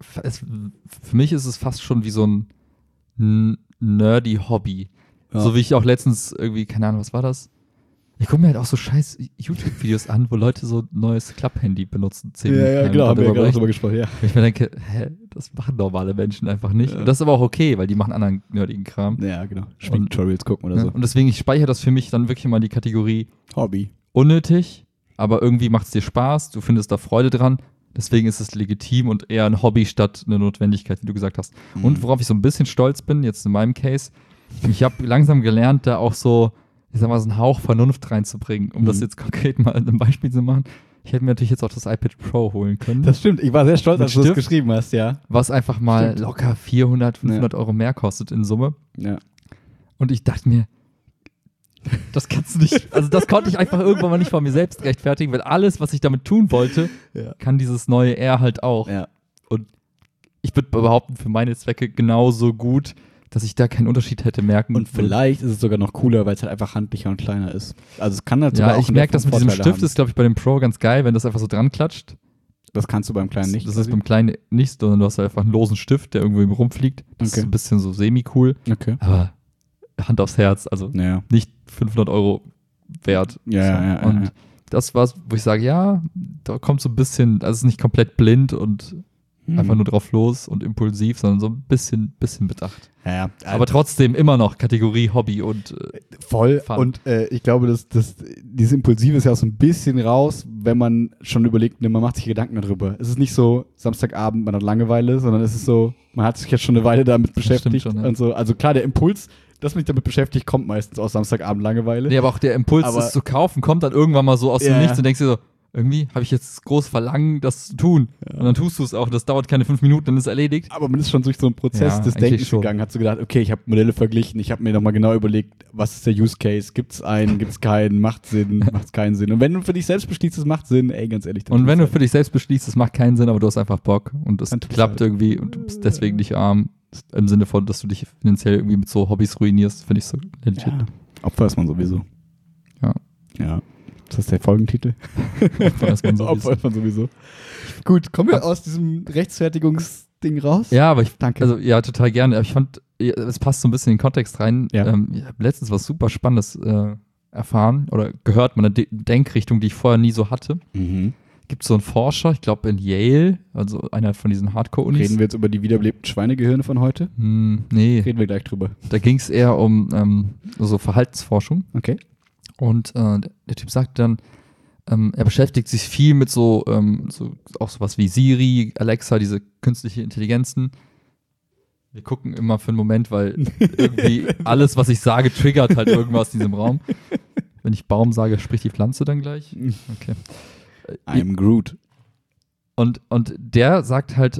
Für mich ist es fast schon wie so ein nerdy Hobby. Ja. So wie ich auch letztens irgendwie, keine Ahnung, was war das? Ich gucke mir halt auch so scheiß YouTube-Videos an, wo Leute so ein neues Klapp-Handy benutzen. Ja, genau, haben wir gerade drüber gesprochen, ja. Ich mir denke, das machen normale Menschen einfach nicht. Ja. Und das ist aber auch okay, weil die machen anderen nerdigen Kram. Ja, genau. Tutorials gucken oder so. Und deswegen, ich speichere das für mich dann wirklich mal in die Kategorie Hobby. Unnötig, aber irgendwie macht es dir Spaß, du findest da Freude dran. Deswegen ist es legitim und eher ein Hobby statt eine Notwendigkeit, wie du gesagt hast. Mhm. Und worauf ich so ein bisschen stolz bin, jetzt in meinem Case, ich habe langsam gelernt, da auch so, ich sag mal, so einen Hauch Vernunft reinzubringen, um das jetzt konkret mal in einem Beispiel zu machen. Ich hätte mir natürlich jetzt auch das iPad Pro holen können. Das stimmt, ich war sehr stolz, als du das geschrieben hast, ja. Was einfach mal locker 400, 500 Euro mehr kostet in Summe. Ja. Und ich dachte mir, das kannst du nicht, also das konnte ich einfach irgendwann mal nicht von mir selbst rechtfertigen, weil alles, was ich damit tun wollte, kann dieses neue R halt auch. Ja. Und ich würde behaupten, für meine Zwecke genauso gut, dass ich da keinen Unterschied hätte merken. Und vielleicht ist es sogar noch cooler, weil es halt einfach handlicher und kleiner ist. Also es kann halt sogar auch ich merke, das mit diesem Stift ist, glaube ich, bei dem Pro ganz geil, wenn das einfach so dran klatscht. Das kannst du beim Kleinen nicht. Das ist beim Kleinen nicht, sondern du hast halt einfach einen losen Stift, der irgendwo rumfliegt. Das ist ein bisschen so semi-cool. Okay. Aber Hand aufs Herz, also nicht 500 Euro wert. Ja. Und das war's, wo ich sage, ja, da kommt so ein bisschen, also es ist nicht komplett blind und einfach nur drauf los und impulsiv, sondern so ein bisschen bedacht. Ja. Aber trotzdem immer noch Kategorie Hobby und voll. Fun. Und ich glaube, dieses Impulsive ist ja auch so ein bisschen raus, wenn man schon überlegt, man macht sich Gedanken darüber. Es ist nicht so Samstagabend, man hat Langeweile, sondern es ist so, man hat sich jetzt schon eine Weile damit beschäftigt. Schon, ja. Und so. Also klar, der Impuls, dass mich damit beschäftigt, kommt meistens aus Samstagabend Langeweile. Nee, aber auch der Impuls, es zu kaufen, kommt dann irgendwann mal so aus dem Nichts und denkst dir so, irgendwie habe ich jetzt das große Verlangen, das zu tun. Ja. Und dann tust du es auch. Das dauert keine 5 Minuten, dann ist es erledigt. Aber man ist schon durch so einen Prozess des Denkens gegangen. Hat so gedacht, okay, ich habe Modelle verglichen. Ich habe mir nochmal genau überlegt, was ist der Use Case? Gibt es einen? Gibt es keinen? Macht Sinn? Macht es keinen Sinn? Und wenn du für dich selbst beschließt, es macht Sinn, ganz ehrlich. Und wenn du für dich selbst beschließt, es macht keinen Sinn, aber du hast einfach Bock und es klappt irgendwie und du bist deswegen nicht arm. Im Sinne von, dass du dich finanziell irgendwie mit so Hobbys ruinierst, finde ich so legit. Ja. Opfer ist man sowieso. Ja. Das ist der Folgentitel. Opfer ist man sowieso. Gut, kommen wir aus diesem Rechtfertigungsding raus? Ja, aber also ja, total gerne. Aber ich fand, es passt so ein bisschen in den Kontext rein. Ja. Ich habe letztens was super Spannendes erfahren oder gehört, meine Denkrichtung, die ich vorher nie so hatte. Gibt es so einen Forscher, ich glaube in Yale, also einer von diesen Hardcore-Unis. Reden wir jetzt über die wiederbelebten Schweinegehirne von heute? Nee. Reden wir gleich drüber. Da ging es eher um so Verhaltensforschung. Okay. Und der Typ sagt dann, er beschäftigt sich viel mit so auch sowas wie Siri, Alexa, diese künstliche Intelligenzen. Wir gucken immer für einen Moment, weil irgendwie alles, was ich sage, triggert halt irgendwas in diesem Raum. Wenn ich Baum sage, spricht die Pflanze dann gleich. Okay. I'm Groot. Und der sagt halt,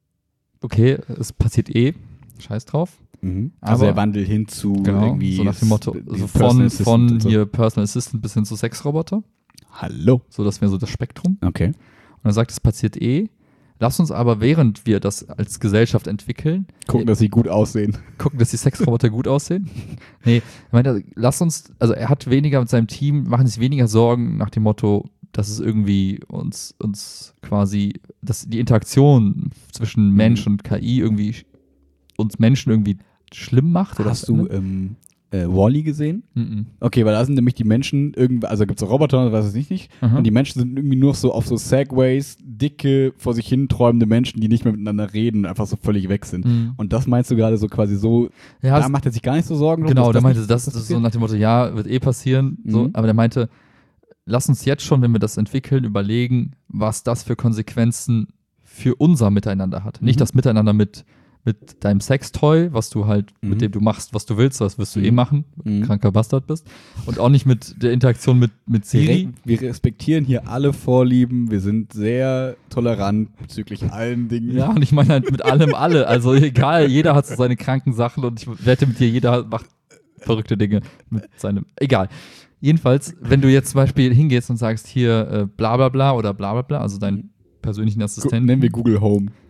okay, es passiert scheiß drauf. Also der Wandel hin zu irgendwie so nach dem Motto, also von hier Personal Assistant bis hin zu Sexroboter. Hallo. So, das wäre so das Spektrum. Okay. Und er sagt, es passiert Lass uns aber, während wir das als Gesellschaft entwickeln, gucken, dass sie gut aussehen. Gucken, dass die Sexroboter gut aussehen. Nee, er meinte, er hat weniger mit seinem Team, machen sich weniger Sorgen nach dem Motto, dass es irgendwie uns quasi, dass die Interaktion zwischen Mensch und KI irgendwie uns Menschen irgendwie schlimm macht. Oder hast du Wall-E gesehen? Okay, weil da sind nämlich die Menschen also gibt es so Roboter und was weiß ich nicht. Und die Menschen sind irgendwie nur so auf so Segways, dicke, vor sich hin träumende Menschen, die nicht mehr miteinander reden, einfach so völlig weg sind. Und das meinst du gerade so quasi so, da macht er sich gar nicht so Sorgen. Genau, der meinte, das ist so nach dem Motto, ja, wird passieren. So, aber der meinte, lass uns jetzt schon, wenn wir das entwickeln, überlegen, was das für Konsequenzen für unser Miteinander hat. Nicht das Miteinander mit deinem Sextoy, was du halt, mit dem du machst, was du willst, das wirst du machen, kranker Bastard bist. Und auch nicht mit der Interaktion mit Siri. Wir respektieren hier alle Vorlieben, wir sind sehr tolerant bezüglich allen Dingen. Ja, und ich meine halt mit allem alle. Also egal, jeder hat so seine kranken Sachen und ich wette mit dir, jeder macht verrückte Dinge mit seinem, egal. Jedenfalls, wenn du jetzt zum Beispiel hingehst und sagst, hier bla bla bla oder bla bla bla, also deinen persönlichen Assistenten. Nennen wir Google Home.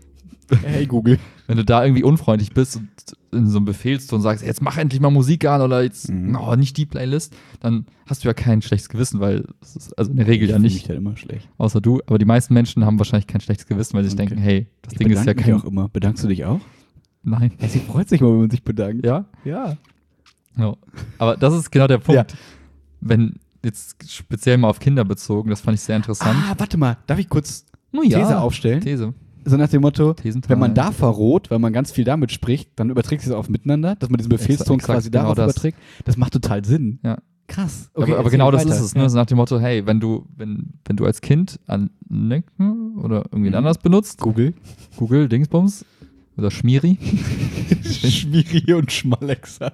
Hey Google. Wenn du da irgendwie unfreundlich bist und in so einem Befehlston sagst, jetzt mach endlich mal Musik an oder jetzt nicht die Playlist, dann hast du ja kein schlechtes Gewissen, weil es ist also in der Regel ja nicht. Ich halt immer schlecht. Außer du. Aber die meisten Menschen haben wahrscheinlich kein schlechtes Gewissen, weil sie sich denken, hey, das Ding ist ja kein... auch immer. Bedankst du dich auch? Nein. Hey, sie freut sich mal, wenn man sich bedankt. Ja? Ja. No. Aber das ist genau der Punkt. Ja. Wenn jetzt speziell mal auf Kinder bezogen, das fand ich sehr interessant. Warte mal. Darf ich kurz These aufstellen? These. So nach dem Motto, Thesental. wenn man da verroht, weil man ganz viel damit spricht, dann überträgt sich das auf miteinander, dass man diesen Befehlston quasi darauf überträgt. Das macht total Sinn. Ja. Krass. Okay, aber genau das ist es, ne? So nach dem Motto, hey, wenn du als Kind an Necken oder irgendwie anders benutzt, Google, Dingsbums oder Schmiri. Schmiri und Schmalexa.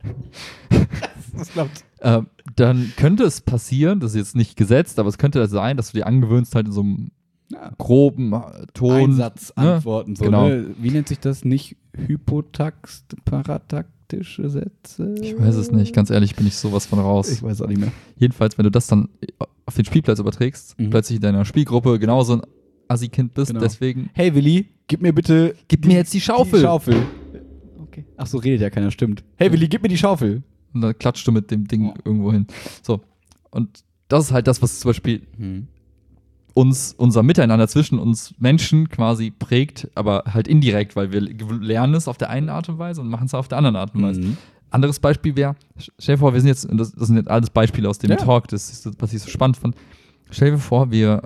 Dann könnte es passieren, das ist jetzt nicht gesetzt, aber es könnte sein, dass du dir angewöhnst, halt in so einem groben Ton. Einsatz antworten. So, genau. Ne? Wie nennt sich das? Nicht parataktische Sätze? Ich weiß es nicht. Ganz ehrlich bin ich sowas von raus. Ich weiß auch nicht mehr. Jedenfalls, wenn du das dann auf den Spielplatz überträgst, plötzlich in deiner Spielgruppe genauso ein Assi-Kind bist, deswegen... Hey Willi, gib mir jetzt die Schaufel. Okay. Ach so, redet ja keiner, stimmt. Hey Willi, gib mir die Schaufel. Und dann klatscht du mit dem Ding irgendwo hin. So. Und das ist halt das, was zum Beispiel unser Miteinander zwischen uns Menschen quasi prägt, aber halt indirekt, weil wir lernen es auf der einen Art und Weise und machen es auf der anderen Art und Weise. Anderes Beispiel wäre, stell dir vor, wir sind jetzt, das sind jetzt alles Beispiele aus dem Talk, das ist, was ich so spannend fand. Stell dir vor, wir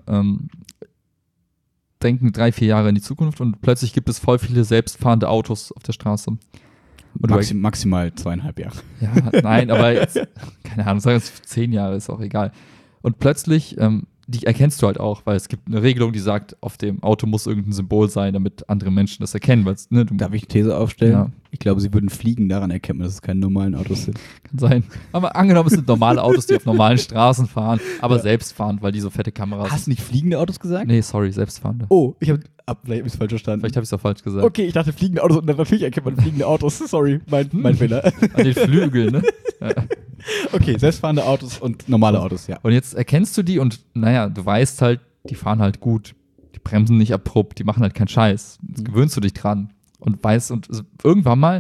denken 3-4 Jahre in die Zukunft und plötzlich gibt es voll viele selbstfahrende Autos auf der Straße. Und maximal 2,5 Jahre. Ja, nein, aber jetzt, keine Ahnung, sagen wir jetzt 10 Jahre, ist auch egal. Und plötzlich, die erkennst du halt auch, weil es gibt eine Regelung, die sagt, auf dem Auto muss irgendein Symbol sein, damit andere Menschen das erkennen. Darf ich eine These aufstellen? Ja. Ich glaube, sie würden fliegen, daran erkennt man, dass es keine normalen Autos sind. Kann sein. Aber angenommen, es sind normale Autos, die auf normalen Straßen fahren, aber selbstfahrend, weil die so fette Kameras haben. Hast du nicht fliegende Autos gesagt? Nee, sorry, selbstfahrende. Oh, vielleicht habe ich es falsch verstanden. Vielleicht habe ich es auch falsch gesagt. Okay, ich dachte fliegende Autos und natürlich erkennt man fliegende Autos. Sorry, mein Fehler. An den Flügeln, ne? Ja. Okay, selbstfahrende Autos und normale Autos, ja. Und jetzt erkennst du die und naja, du weißt halt, die fahren halt gut. Die bremsen nicht abrupt, die machen halt keinen Scheiß. Jetzt gewöhnst du dich dran und weißt, und irgendwann mal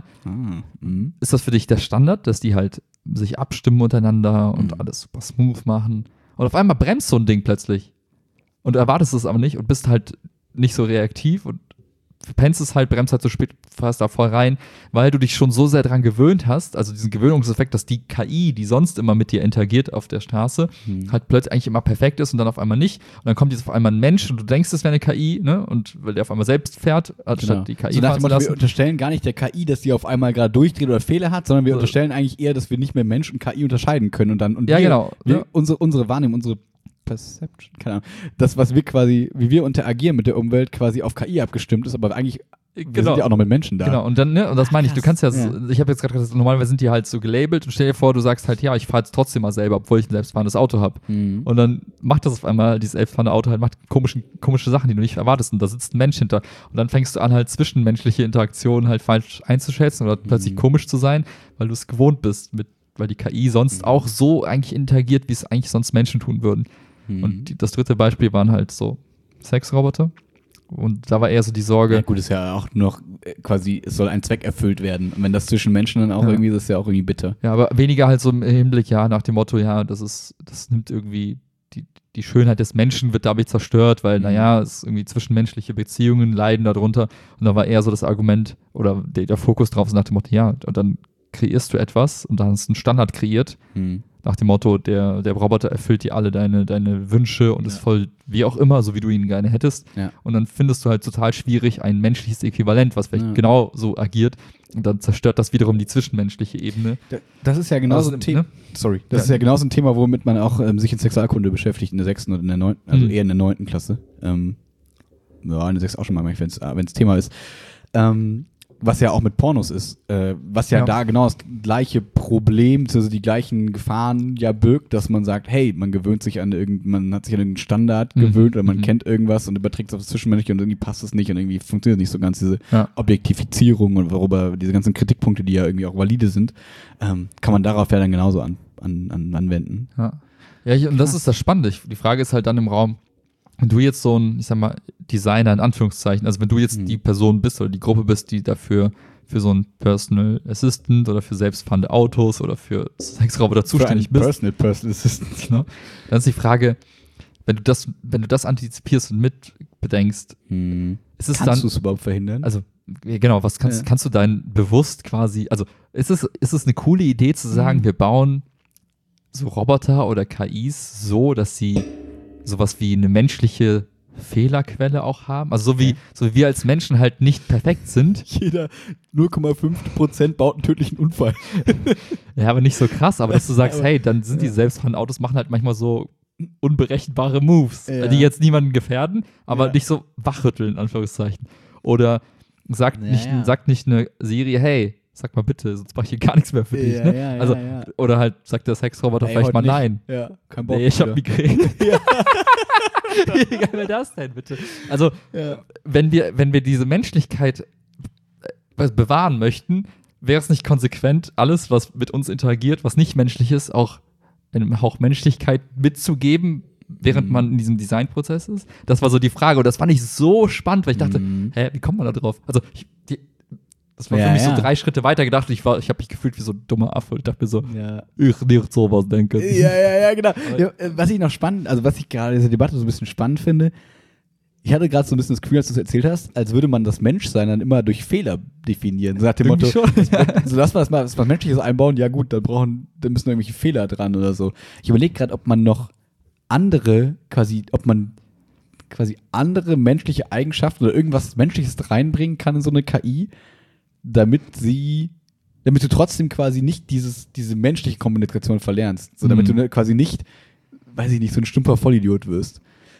ist das für dich der Standard, dass die halt sich abstimmen untereinander und alles super smooth machen. Und auf einmal bremst so ein Ding plötzlich. Und du erwartest es aber nicht und bist halt nicht so reaktiv und verpennst es halt, bremst halt so spät, fährst da voll rein, weil du dich schon so sehr dran gewöhnt hast, also diesen Gewöhnungseffekt, dass die KI, die sonst immer mit dir interagiert auf der Straße, halt plötzlich eigentlich immer perfekt ist und dann auf einmal nicht. Und dann kommt jetzt auf einmal ein Mensch und du denkst, das wäre eine KI, ne? Und weil der auf einmal selbst fährt, anstatt die KI so fahren zu lassen. Wir unterstellen gar nicht der KI, dass die auf einmal gerade durchdreht oder Fehler hat, sondern wir unterstellen eigentlich eher, dass wir nicht mehr Mensch und KI unterscheiden können unsere Wahrnehmung, unsere Perception, keine Ahnung. Das, was wir quasi, wie wir interagieren mit der Umwelt, quasi auf KI abgestimmt ist, aber eigentlich wir sind ja auch noch mit Menschen da. Genau, und dann, ne, und das meine ich, du kannst ich habe jetzt gerade gesagt, normalerweise sind die halt so gelabelt und stell dir vor, du sagst halt, ja, ich fahre jetzt trotzdem mal selber, obwohl ich ein selbstfahrendes Auto habe. Und dann macht das auf einmal, dieses selbstfahrende Auto halt, macht komische Sachen, die du nicht erwartest und da sitzt ein Mensch hinter. Und dann fängst du an, halt zwischenmenschliche Interaktionen halt falsch einzuschätzen oder plötzlich komisch zu sein, weil du es gewohnt bist, weil die KI sonst auch so eigentlich interagiert, wie es eigentlich sonst Menschen tun würden. Und das dritte Beispiel waren halt so Sexroboter. Und da war eher so die Sorge. Ja, gut, ist ja auch noch quasi, es soll ein Zweck erfüllt werden. Und wenn das zwischen Menschen dann auch irgendwie, das ist ja auch irgendwie bitter. Ja, aber weniger halt so im Hinblick, nach dem Motto, das nimmt irgendwie die Schönheit des Menschen wird dadurch zerstört, weil, es irgendwie zwischenmenschliche Beziehungen leiden darunter. Und da war eher so das Argument oder der Fokus drauf, so nach dem Motto, und dann kreierst du etwas und dann hast du einen Standard kreiert. Nach dem Motto, der Roboter erfüllt dir alle deine Wünsche und ist voll, wie auch immer, so wie du ihn gerne hättest. Ja. Und dann findest du halt total schwierig ein menschliches Äquivalent, was vielleicht genau so agiert. Und dann zerstört das wiederum die zwischenmenschliche Ebene. Das ist ja genauso ein Thema. Sorry. Das ist ja genauso ein Thema, womit man auch sich in Sexualkunde beschäftigt, in der 6. oder in der 9., also eher in der 9. Klasse. In der 6. auch schon mal, wenn es Thema ist. Was ja auch mit Pornos ist, was da genau das gleiche Problem, also die gleichen Gefahren birgt, dass man sagt, hey, man gewöhnt sich man hat sich an irgendeinen Standard gewöhnt oder man kennt irgendwas und überträgt es auf das Zwischenmenschliche und irgendwie passt es nicht und irgendwie funktioniert nicht so ganz diese Objektifizierung und worüber diese ganzen Kritikpunkte, die ja irgendwie auch valide sind, kann man darauf ja dann genauso anwenden. Ja, und das ist das Spannende. Die Frage ist halt dann im Raum, wenn du jetzt so ein, ich sag mal, Designer in Anführungszeichen, also wenn du jetzt die Person bist oder die Gruppe bist, die dafür für so ein Personal Assistant oder für selbstfahrende Autos oder für Sexroboter zuständig bist. Personal Assistant. Ne? Dann ist die Frage, wenn du das antizipierst und mit bedenkst, ist es kannst du es überhaupt verhindern? Also, genau, kannst du dein bewusst quasi, also ist es eine coole Idee zu sagen, wir bauen so Roboter oder KIs so, dass sie sowas wie eine menschliche Fehlerquelle auch haben? Also so wie wir als Menschen halt nicht perfekt sind. Jeder 0,5% baut einen tödlichen Unfall. Ja, aber nicht so krass, aber dass du sagst, hey, dann sind die selbstfahrenden Autos, machen halt manchmal so unberechenbare Moves, die jetzt niemanden gefährden, aber dich so wachrütteln, in Anführungszeichen. Oder sagt nicht eine Serie, hey, sag mal bitte, sonst mache ich hier gar nichts mehr für dich. Ne? Oder halt sagt der Sexroboter vielleicht mal nein. Ja, kein Bock. Nee, ich hab Migräne. Wie geil wäre das denn, bitte? Also, wenn wir diese Menschlichkeit bewahren möchten, wäre es nicht konsequent, alles, was mit uns interagiert, was nicht menschlich ist, auch einem Hauch Menschlichkeit mitzugeben, während man in diesem Designprozess ist? Das war so die Frage und das fand ich so spannend, weil ich dachte, wie kommt man da drauf? Also, das war für mich so 3 Schritte weiter gedacht. Ich habe mich gefühlt wie so ein dummer Affe. Ich dachte mir so, ich nicht sowas denke. Ja, genau. Was ich noch spannend, also was ich gerade in dieser Debatte so ein bisschen spannend finde, ich hatte gerade so ein bisschen das Gefühl, als du es erzählt hast, als würde man das Menschsein dann immer durch Fehler definieren. So nach dem Motto, so lass mal was Menschliches einbauen, ja gut, dann müssen irgendwelche Fehler dran oder so. Ich überlege gerade, ob man noch andere menschliche Eigenschaften oder irgendwas Menschliches reinbringen kann in so eine KI, damit du trotzdem quasi nicht diese menschliche Kommunikation verlernst. So, damit du quasi nicht, weiß ich nicht, so ein stumpfer Vollidiot wirst.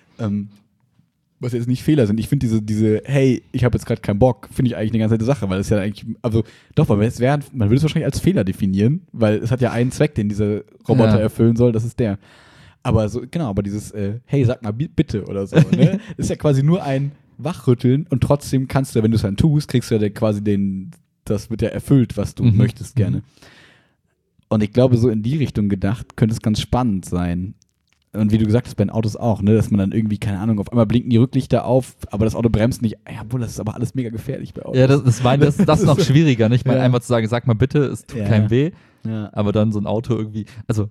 Was jetzt nicht Fehler sind. Ich finde diese hey, ich habe jetzt gerade keinen Bock, finde ich eigentlich eine ganz nette Sache, weil es ja eigentlich, also doch, man würde es wahrscheinlich als Fehler definieren, weil es hat ja einen Zweck, den dieser Roboter erfüllen soll, das ist der. Aber so, genau, aber dieses hey, sag mal bitte oder so, ne? Ist ja quasi nur ein Wachrütteln und trotzdem kannst du, wenn du es dann tust, kriegst du ja quasi das wird ja erfüllt, was du möchtest gerne. Und ich glaube, so in die Richtung gedacht, könnte es ganz spannend sein. Und wie du gesagt hast, bei den Autos auch, ne, dass man dann irgendwie, keine Ahnung, auf einmal blinken die Rücklichter auf, aber das Auto bremst nicht. Ja, obwohl, das ist aber alles mega gefährlich bei Autos. Ja, das ist noch schwieriger, nicht? Mal einmal zu sagen, sag mal bitte, es tut keinem weh. Ja. Aber dann so ein Auto irgendwie,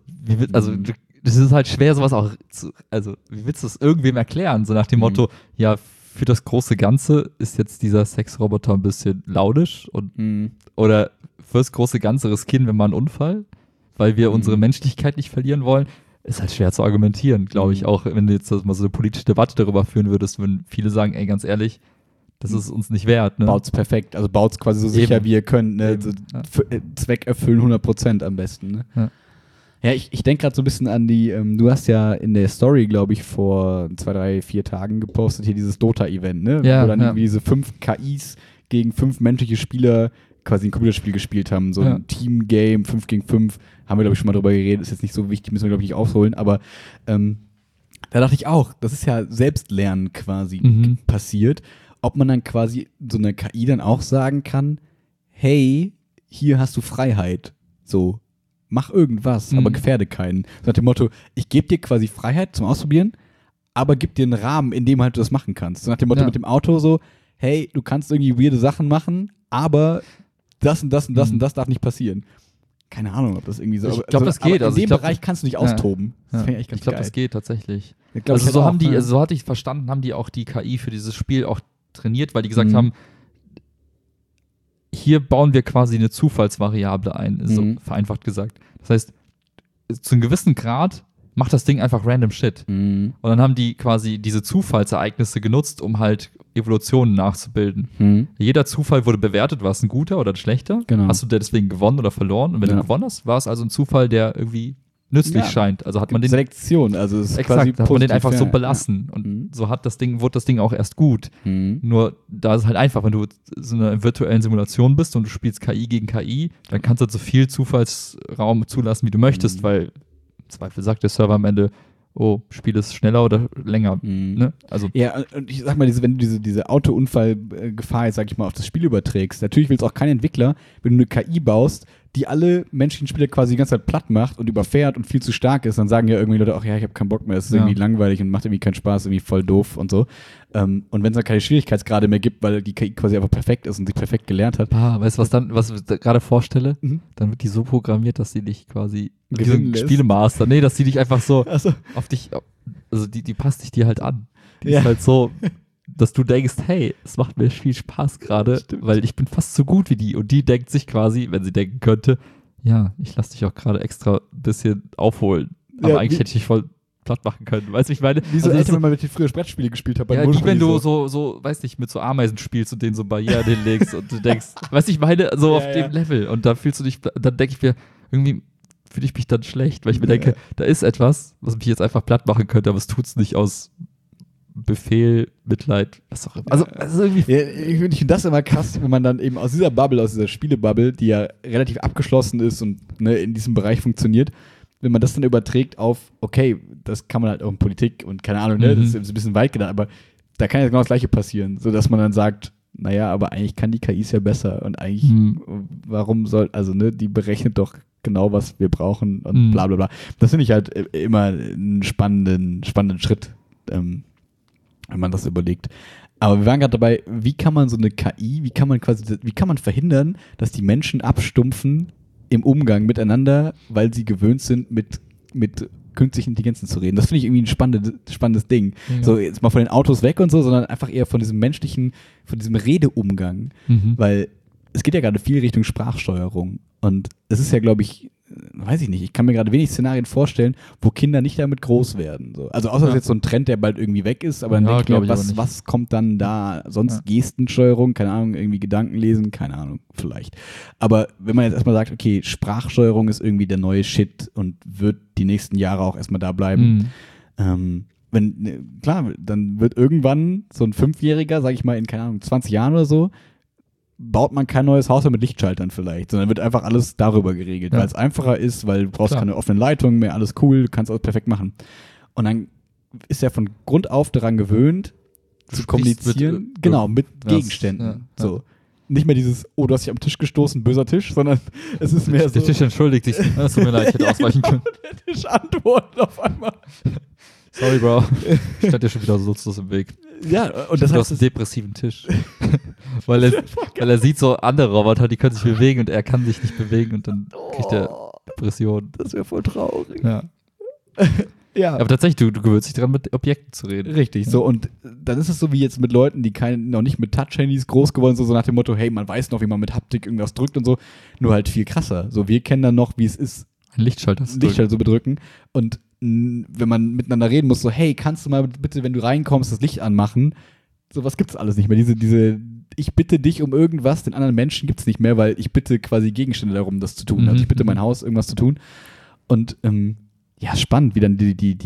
das ist halt schwer, sowas auch wie willst du das irgendwem erklären? So nach dem Motto, ja, für das große Ganze ist jetzt dieser Sexroboter ein bisschen laudisch oder fürs große Ganze riskieren wir mal einen Unfall, weil wir unsere Menschlichkeit nicht verlieren wollen. Ist halt schwer zu argumentieren, glaube ich, auch wenn du jetzt mal so eine politische Debatte darüber führen würdest, wenn viele sagen, ey, ganz ehrlich, das ist uns nicht wert. Ne? Baut's perfekt, also baut's quasi so sicher, wie ihr könnt. Ne? So Zweck erfüllen 100% am besten. Ne? Ja, ich denke gerade so ein bisschen an du hast ja in der Story, glaube ich, vor 2, 3, 4 Tagen gepostet, hier dieses Dota-Event, ne? Wo dann irgendwie diese 5 KIs gegen 5 menschliche Spieler quasi ein Computerspiel gespielt haben, so ein Team-Game, 5 gegen 5, haben wir, glaube ich, schon mal drüber geredet, ist jetzt nicht so wichtig, müssen wir, glaube ich, nicht aufholen, aber da dachte ich auch, das ist ja Selbstlernen quasi passiert, ob man dann quasi so einer KI dann auch sagen kann, hey, hier hast du Freiheit, so, mach irgendwas, aber gefährde keinen. So nach dem Motto, ich gebe dir quasi Freiheit zum Ausprobieren, aber gib dir einen Rahmen, in dem halt du das machen kannst. So nach dem Motto mit dem Auto so, hey, du kannst irgendwie weirde Sachen machen, aber das und das und das und das darf nicht passieren. Keine Ahnung, ob das irgendwie so... Ich glaube, das geht. Aber in dem Bereich kannst du nicht austoben. Das ich glaube, das geht tatsächlich. So hatte ich verstanden, haben die auch die KI für dieses Spiel auch trainiert, weil die gesagt haben, hier bauen wir quasi eine Zufallsvariable ein, so vereinfacht gesagt. Das heißt, zu einem gewissen Grad macht das Ding einfach random Shit. Und dann haben die quasi diese Zufallsereignisse genutzt, um halt Evolutionen nachzubilden. Jeder Zufall wurde bewertet, war es ein guter oder ein schlechter? Genau. Hast du deswegen gewonnen oder verloren? Und wenn du gewonnen hast, war es also ein Zufall, der irgendwie nützlich scheint. Also hat man den Selektion, also es ist exakt, quasi hat man den einfach so belassen. Und so wurde das Ding auch erst gut. Nur da ist es halt einfach, wenn du so in einer virtuellen Simulation bist und du spielst KI gegen KI, dann kannst du so viel Zufallsraum zulassen, wie du möchtest, weil im Zweifel sagt der Server am Ende, oh, Spiel ist schneller oder länger. Ne? Also ja, und ich sag mal, wenn du diese Autounfallgefahr jetzt, sag ich mal, auf das Spiel überträgst, natürlich will es auch kein Entwickler, wenn du eine KI baust, die alle menschlichen Spieler quasi die ganze Zeit platt macht und überfährt und viel zu stark ist, dann sagen ja irgendwie Leute, ach ja, ich habe keinen Bock mehr, das ist irgendwie langweilig und macht irgendwie keinen Spaß, irgendwie voll doof und so. Und wenn es dann keine Schwierigkeitsgrade mehr gibt, weil die KI quasi einfach perfekt ist und sich perfekt gelernt hat. Weißt du, was ich gerade vorstelle? Dann wird die so programmiert, dass sie dich quasi wie so ein Spielemaster, dass sie dich einfach so auf dich, also die passt sich dir halt an. Die ist halt so, dass du denkst, hey, es macht mir viel Spaß gerade, weil ich bin fast so gut wie die. Und die denkt sich quasi, wenn sie denken könnte, ja, ich lasse dich auch gerade extra ein bisschen aufholen. Aber eigentlich hätte ich dich voll platt machen können. Weißt du, ich meine? Wie so Eltern, wenn man mit den früher Brettspiele gespielt hat. Ja, wie wenn du so, weiß nicht, mit so Ameisen spielst und denen so Barrieren hinlegst und du denkst, weißt du, ich meine, so auf dem Level. Und da fühlst du dich, dann denke ich mir, irgendwie fühle ich mich dann schlecht, weil ich mir denke, da ist etwas, was mich jetzt einfach platt machen könnte, aber es tut es nicht aus Befehl, Mitleid, was auch immer. Also irgendwie. Ja, ich finde das immer krass, wenn man dann eben aus dieser Bubble, aus dieser Spielebubble, die ja relativ abgeschlossen ist und in diesem Bereich funktioniert, wenn man das dann überträgt auf, okay, das kann man halt auch in Politik und keine Ahnung, das ist ein bisschen weit gedacht, aber da kann ja genau das Gleiche passieren, sodass man dann sagt, naja, aber eigentlich kann die KI ja besser und eigentlich, warum soll, also die berechnet doch genau, was wir brauchen und bla bla bla. Das finde ich halt immer einen spannenden Schritt, wenn man das überlegt. Aber wir waren gerade dabei, wie kann man so eine KI, wie kann man verhindern, dass die Menschen abstumpfen im Umgang miteinander, weil sie gewöhnt sind, mit künstlichen Intelligenzen zu reden. Das finde ich irgendwie ein spannendes Ding. Ja. So jetzt mal von den Autos weg und so, sondern einfach eher von diesem menschlichen, von diesem Redeumgang. Weil es geht ja gerade viel Richtung Sprachsteuerung. Und es ist ja, glaube ich, weiß ich nicht, ich kann mir gerade wenig Szenarien vorstellen, wo Kinder nicht damit groß werden. So. Also außer jetzt so ein Trend, der bald irgendwie weg ist, aber dann denke ich mir, was kommt dann da? Sonst Gestensteuerung, keine Ahnung, irgendwie Gedanken lesen, keine Ahnung, vielleicht. Aber wenn man jetzt erstmal sagt, okay, Sprachsteuerung ist irgendwie der neue Shit und wird die nächsten Jahre auch erstmal da bleiben, klar, dann wird irgendwann so ein 5-Jähriger, sag ich mal, in, keine Ahnung, 20 Jahren oder so, baut man kein neues Haus mehr mit Lichtschaltern vielleicht, sondern wird einfach alles darüber geregelt, weil es einfacher ist, weil du brauchst keine offenen Leitungen mehr, alles cool, du kannst alles perfekt machen. Und dann ist er von Grund auf daran gewöhnt, zu kommunizieren, mit Gegenständen. So. Nicht mehr dieses, oh, du hast dich am Tisch gestoßen, böser Tisch, sondern es ist mehr so. Der Tisch entschuldigt sich, es tut mir leid, ich hätte ausweichen können. Der Tisch antwortet auf einmal. Sorry, Bro. Ich stand dir schon wieder so nutzlos im Weg. Ja, und das heißt, du hast einen depressiven Tisch. weil er sieht so andere Roboter, die können sich bewegen und er kann sich nicht bewegen und dann kriegt er Depressionen. Das wäre voll traurig. Ja. Ja. Aber tatsächlich, du gewöhnst dich dran, mit Objekten zu reden. Richtig, so. Und dann ist es so wie jetzt mit Leuten, die noch nicht mit Touch-Handys groß geworden sind, so nach dem Motto, hey, man weiß noch, wie man mit Haptik irgendwas drückt und so. Nur halt viel krasser. So, wir kennen dann noch, wie es ist, ein Lichtschalter so bedrücken. Und wenn man miteinander reden muss, so, hey, kannst du mal bitte, wenn du reinkommst, das Licht anmachen? Sowas gibt's alles nicht mehr. Diese ich bitte dich um irgendwas, den anderen Menschen gibt's nicht mehr, weil ich bitte quasi Gegenstände darum, das zu tun. Also ich bitte mein Haus, irgendwas zu tun. Und spannend, wie dann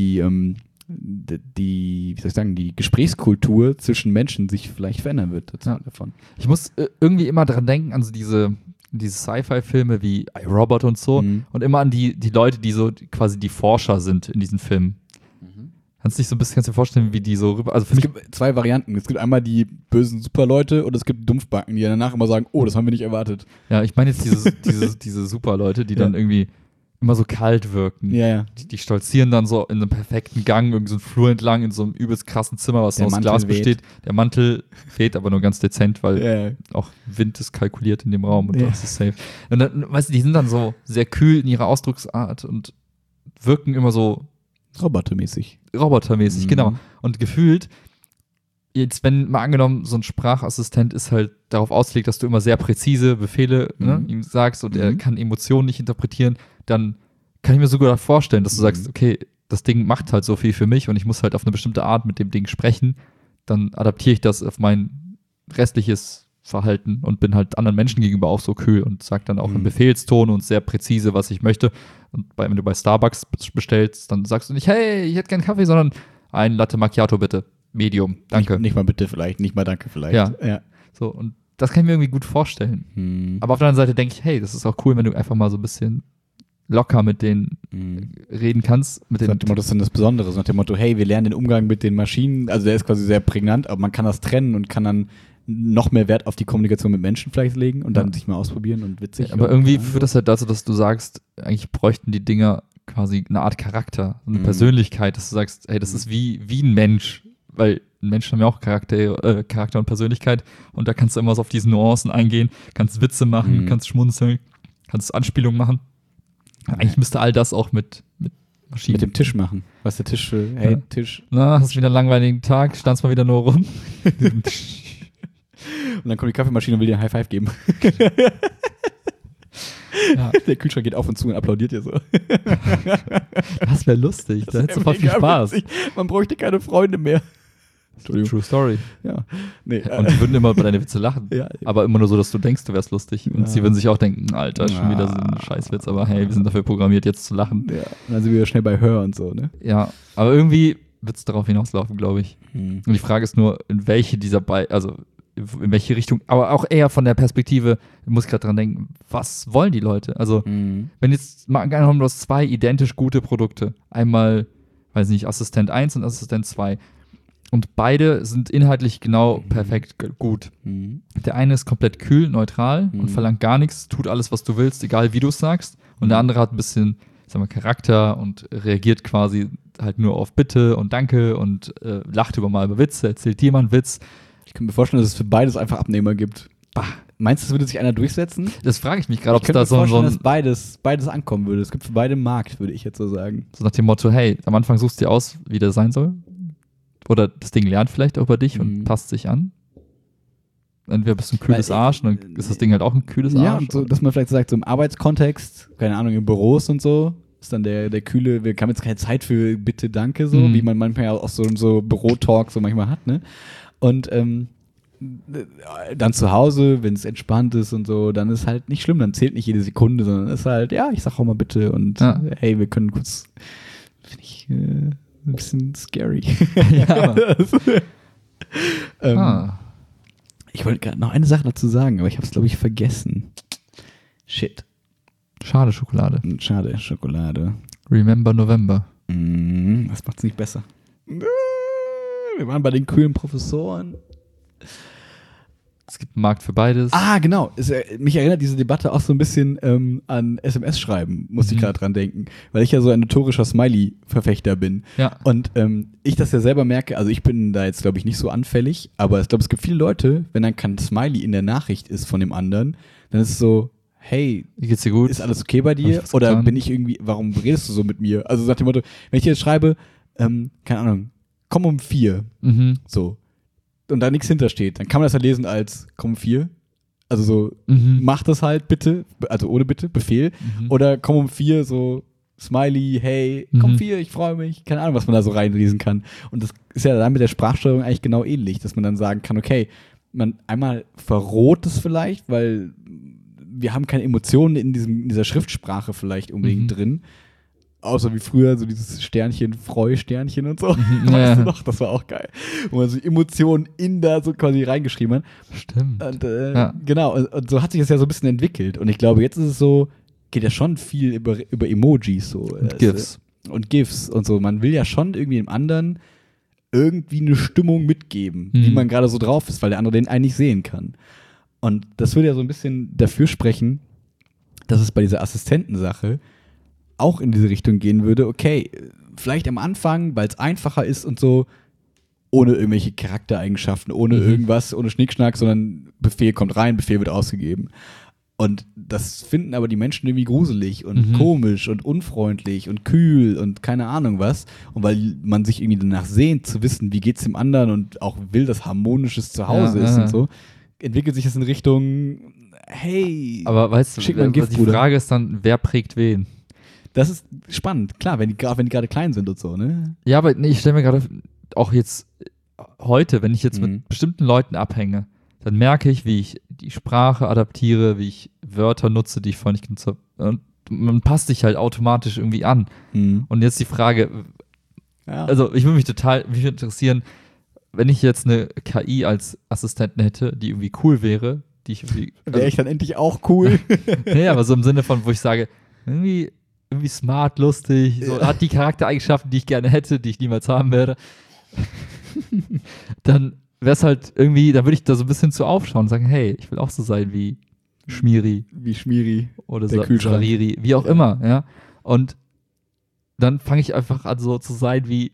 wie soll ich sagen, die Gesprächskultur zwischen Menschen sich vielleicht verändern wird davon. Ich muss irgendwie immer dran denken, an so diese Sci-Fi-Filme wie iRobot und so und immer an die Leute, die so quasi die Forscher sind in diesen Filmen. Kannst du dir vorstellen, wie die so rüber... Also es gibt 2 Varianten. Es gibt einmal die bösen Superleute und es gibt Dumpfbacken, die danach immer sagen, oh, das haben wir nicht erwartet. Ja, ich meine jetzt diese Superleute, die dann irgendwie immer so kalt wirken. Ja. Die stolzieren dann so in einem perfekten Gang, irgendwie so einen Flur entlang, in so einem übelst krassen Zimmer, was aus Glas besteht. Der Mantel weht aber nur ganz dezent, weil auch Wind ist kalkuliert in dem Raum und das ist safe. Und dann, weißt du, die sind dann so sehr kühl in ihrer Ausdrucksart und wirken immer so Robotermäßig, genau. Und gefühlt, jetzt, wenn mal angenommen, so ein Sprachassistent ist halt darauf ausgelegt, dass du immer sehr präzise Befehle ihm sagst und er kann Emotionen nicht interpretieren, dann kann ich mir sogar vorstellen, dass du sagst, okay, das Ding macht halt so viel für mich und ich muss halt auf eine bestimmte Art mit dem Ding sprechen, dann adaptiere ich das auf mein restliches Verhalten und bin halt anderen Menschen gegenüber auch so kühl und sag dann auch im Befehlston und sehr präzise, was ich möchte. Und wenn du bei Starbucks bestellst, dann sagst du nicht, hey, ich hätte gern Kaffee, sondern ein Latte Macchiato bitte. Medium, danke. Nicht mal bitte vielleicht, nicht mal danke vielleicht. Ja. So, und das kann ich mir irgendwie gut vorstellen. Aber auf der anderen Seite denke ich, hey, das ist auch cool, wenn du einfach mal so ein bisschen locker mit denen reden kannst. Das ist dann das Besondere, so nach dem Motto, hey, wir lernen den Umgang mit den Maschinen, also der ist quasi sehr prägnant, aber man kann das trennen und kann dann noch mehr Wert auf die Kommunikation mit Menschen vielleicht legen und dann sich mal ausprobieren und witzig. Aber irgendwie führt das halt dazu, dass du sagst, eigentlich bräuchten die Dinger quasi eine Art Charakter, eine Persönlichkeit, dass du sagst, hey, das ist wie ein Mensch, weil Menschen haben ja auch Charakter und Persönlichkeit und da kannst du immer so auf diese Nuancen eingehen, kannst Witze machen, kannst schmunzeln, kannst Anspielungen machen. Eigentlich müsste all das auch mit Maschinen. Mit dem Tisch machen. Was der Tisch für, Tisch. Na, hast du wieder einen langweiligen Tag, standst mal wieder nur rum. Und dann kommt die Kaffeemaschine und will dir ein High Five geben. Ja. Der Kühlschrank geht auf und zu und applaudiert dir so. Das wäre lustig. Da hättest du voll viel Spaß. Witzig. Man bräuchte keine Freunde mehr. True Story. Ja. Nee, und die würden immer über deine Witze lachen. Ja. Aber immer nur so, dass du denkst, du wärst lustig. Und sie würden sich auch denken, Alter, schon wieder so ein Scheißwitz. Aber hey, wir sind dafür programmiert, jetzt zu lachen. Ja. Und dann sind wir schnell bei Hör und so, ne? Ja, aber irgendwie wird es darauf hinauslaufen, glaube ich. Und die Frage ist nur, in welche in welche Richtung, aber auch eher von der Perspektive, ich muss gerade dran denken, was wollen die Leute? Also, wenn jetzt mal angenommen, du hast 2 identisch gute Produkte, einmal, weiß nicht, Assistent 1 und Assistent 2 und beide sind inhaltlich genau perfekt gut. Der eine ist komplett kühl, neutral und verlangt gar nichts, tut alles, was du willst, egal wie du es sagst und der andere hat ein bisschen, sagen wir, Charakter und reagiert quasi halt nur auf Bitte und Danke und lacht mal über Witze, erzählt dir mal einen Witz. Ich kann mir vorstellen, dass es für beides einfach Abnehmer gibt. Meinst du, es würde sich einer durchsetzen? Das frage ich mich gerade, ob es da so ein... dass beides ankommen würde. Es gibt für beide einen Markt, würde ich jetzt so sagen. So nach dem Motto, hey, am Anfang suchst du dir aus, wie der sein soll. Oder das Ding lernt vielleicht auch über dich und passt sich an. Entweder bist du ein kühles Arsch und dann ist das Ding halt auch ein kühles Arsch. Ja, und so, dass man vielleicht sagt, so im Arbeitskontext, keine Ahnung, in Büros und so, ist dann der kühle, wir haben jetzt keine Zeit für Bitte, Danke, so, wie man manchmal auch so Bürotalk so manchmal hat, ne? Und dann zu Hause, wenn es entspannt ist und so, dann ist halt nicht schlimm, dann zählt nicht jede Sekunde, sondern ist halt, ja, ich sag auch mal bitte und hey, wir können kurz, finde ich ein bisschen scary. Ja. Ich wollte gerade noch eine Sache dazu sagen, aber ich habe es, glaube ich, vergessen. Shit. Schade Schokolade. Schade Schokolade. Remember November. Das macht's nicht besser. Wir waren bei den kühlen Professoren. Es gibt einen Markt für beides. Genau. Mich erinnert diese Debatte auch so ein bisschen an SMS-Schreiben, musste ich gerade dran denken. Weil ich ja so ein notorischer Smiley-Verfechter bin. Ja. Und ich das ja selber merke, also ich bin da jetzt, glaube ich, nicht so anfällig, aber ich glaube, es gibt viele Leute, wenn dann kein Smiley in der Nachricht ist von dem anderen, dann ist es so, hey, wie geht's dir gut? Ist alles okay bei dir? Oder bin ich irgendwie, warum redest du so mit mir? Also nach dem Motto, wenn ich jetzt schreibe, keine Ahnung, komm um 4, so, und da nichts hintersteht, dann kann man das ja lesen als komm um 4. Also so, mach das halt bitte, also ohne Bitte, Befehl. Oder komm um 4, so Smiley, hey, komm 4, ich freue mich. Keine Ahnung, was man da so reinlesen kann. Und das ist ja dann mit der Sprachsteuerung eigentlich genau ähnlich, dass man dann sagen kann, okay, man einmal verroht es vielleicht, weil wir haben keine Emotionen in dieser Schriftsprache vielleicht unbedingt drin. Außer wie früher, so dieses Sternchen, Freu-Sternchen und so. Weißt du noch? Das war auch geil. Wo man so Emotionen in da so quasi reingeschrieben hat. Stimmt. Und, genau, und so hat sich das ja so ein bisschen entwickelt. Und ich glaube, jetzt ist es so, geht ja schon viel über Emojis. So. Und GIFs. Und GIFs und so. Man will ja schon irgendwie dem anderen irgendwie eine Stimmung mitgeben, wie man gerade so drauf ist, weil der andere den eigentlich sehen kann. Und das würde ja so ein bisschen dafür sprechen, dass es bei dieser Assistentensache auch in diese Richtung gehen würde, okay, vielleicht am Anfang, weil es einfacher ist und so, ohne irgendwelche Charaktereigenschaften, ohne irgendwas, ohne Schnickschnack, sondern Befehl kommt rein, Befehl wird ausgegeben. Und das finden aber die Menschen irgendwie gruselig und komisch und unfreundlich und kühl und keine Ahnung was. Und weil man sich irgendwie danach sehnt, zu wissen, wie geht's dem anderen und auch will, dass harmonisches Zuhause ist und so, entwickelt sich das in Richtung, hey, aber weißt du, schick mal ein Gift, die Frage ist dann, wer prägt wen? Das ist spannend, klar, wenn die gerade klein sind und so, ne? Ja, aber nee, ich stelle mir gerade auch jetzt heute, wenn ich jetzt mit bestimmten Leuten abhänge, dann merke ich, wie ich die Sprache adaptiere, wie ich Wörter nutze, die ich vorher nicht genutzt habe. Und man passt sich halt automatisch irgendwie an. Und jetzt die Frage, also ich würde mich interessieren, wenn ich jetzt eine KI als Assistenten hätte, die irgendwie cool wäre, die ich irgendwie... Wäre ich dann endlich auch cool? Nee, aber so im Sinne von, wo ich sage, irgendwie smart, lustig, so, hat die Charaktereigenschaften, die ich gerne hätte, die ich niemals haben werde, dann wäre es halt irgendwie, da würde ich da so ein bisschen zu aufschauen und sagen, hey, ich will auch so sein wie Schmiri. Wie Schmiri. Oder der Kühlschrank. Sariri, wie auch immer, ja. Und dann fange ich einfach an, so zu sein wie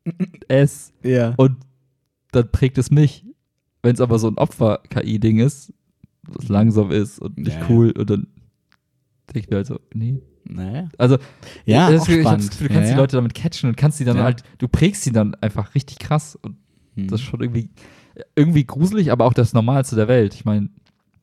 es. Ja. Und dann prägt es mich. Wenn es aber so ein Opfer-KI-Ding ist, was langsam ist und nicht cool, und dann denke ich mir halt so, nee. Naja. Also, ja, ich auch habe spannend. das Gefühl, du kannst die Leute damit catchen und kannst die dann halt, du prägst sie dann einfach richtig krass. Und das ist schon irgendwie gruselig, aber auch das Normalste der Welt. Ich meine,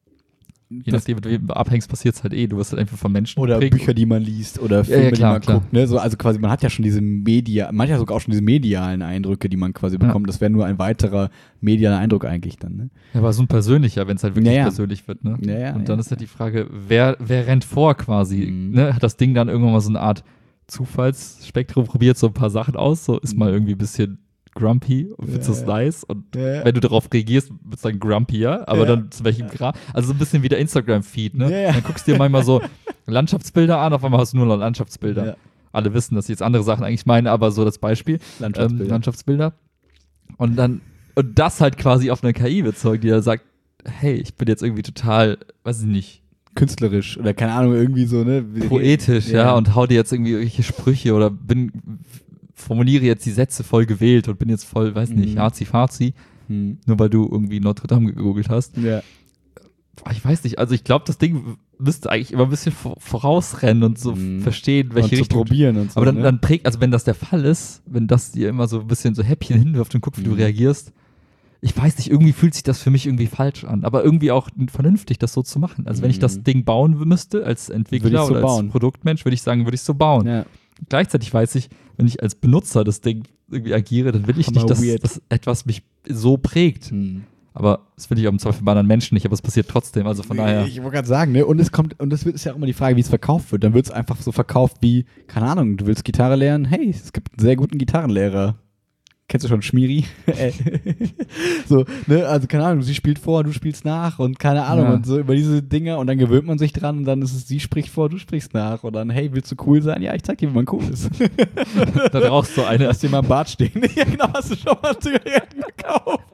je nachdem, mit wem du abhängst, passiert es halt du wirst halt einfach von Menschen oder geprägt. Bücher, die man liest oder Filme, klar, die man guckt. Ne? So, also quasi, man hat ja schon manchmal sogar auch schon diese medialen Eindrücke, die man quasi bekommt. Das wäre nur ein weiterer medialer Eindruck eigentlich dann. Ne? Ja, aber so ein persönlicher, wenn es halt wirklich persönlich wird. Ne? Und dann ist halt die Frage, wer rennt vor quasi? Ne? Hat das Ding dann irgendwann mal so eine Art Zufallsspektrum, probiert so ein paar Sachen aus, so ist mal irgendwie ein bisschen grumpy und findest das nice und wenn du darauf reagierst, wird es dann grumpier, aber dann zu welchem Grad? Also so ein bisschen wie der Instagram-Feed, ne? Dann guckst du dir manchmal so Landschaftsbilder an, auf einmal hast du nur noch Landschaftsbilder. Ja. Alle wissen, dass ich jetzt andere Sachen eigentlich meine, aber so das Beispiel. Landschaftsbilder. Und das halt quasi auf eine KI bezogen, die da sagt, hey, ich bin jetzt irgendwie total, weiß ich nicht, künstlerisch oder keine Ahnung, irgendwie so, ne? Poetisch, ja, und hau dir jetzt irgendwie irgendwelche Sprüche oder formuliere jetzt die Sätze voll gewählt und bin jetzt voll, weiß nicht, Hazi-Fazi, nur weil du irgendwie Notre Dame gegoogelt hast. Ja. Ich weiß nicht, also ich glaube, das Ding müsste eigentlich immer ein bisschen vorausrennen und so verstehen, welche Richtung. Und probieren und so. Aber dann prägt, also wenn das der Fall ist, wenn das dir immer so ein bisschen so Häppchen hinwirft und guckt, wie du reagierst, ich weiß nicht, irgendwie fühlt sich das für mich irgendwie falsch an, aber irgendwie auch vernünftig, das so zu machen. Also wenn ich das Ding bauen müsste, als Entwickler oder als Produktmensch, würde ich sagen, würde ich es so bauen. Ja. Gleichzeitig weiß ich, wenn ich als Benutzer das Ding irgendwie agiere, dann will ich nicht, dass etwas mich so prägt. Aber das will ich auch im Zweifel bei anderen Menschen nicht, aber es passiert trotzdem, also von daher. Ich wollte gerade sagen, ne, und ist ja auch immer die Frage, wie es verkauft wird. Dann wird es einfach so verkauft wie, keine Ahnung, du willst Gitarre lernen, hey, es gibt einen sehr guten Gitarrenlehrer. Kennst du schon Schmiri? So, ne, also keine Ahnung, sie spielt vor, du spielst nach und keine Ahnung und so über diese Dinger und dann gewöhnt man sich dran und dann ist es, sie spricht vor, du sprichst nach und dann, hey, willst du cool sein? Ja, ich zeig dir, wie man cool ist. Dann rauchst du eine. Lass dir mal im Bad stehen. Ja, genau, hast du schon mal Zigaretten gekauft?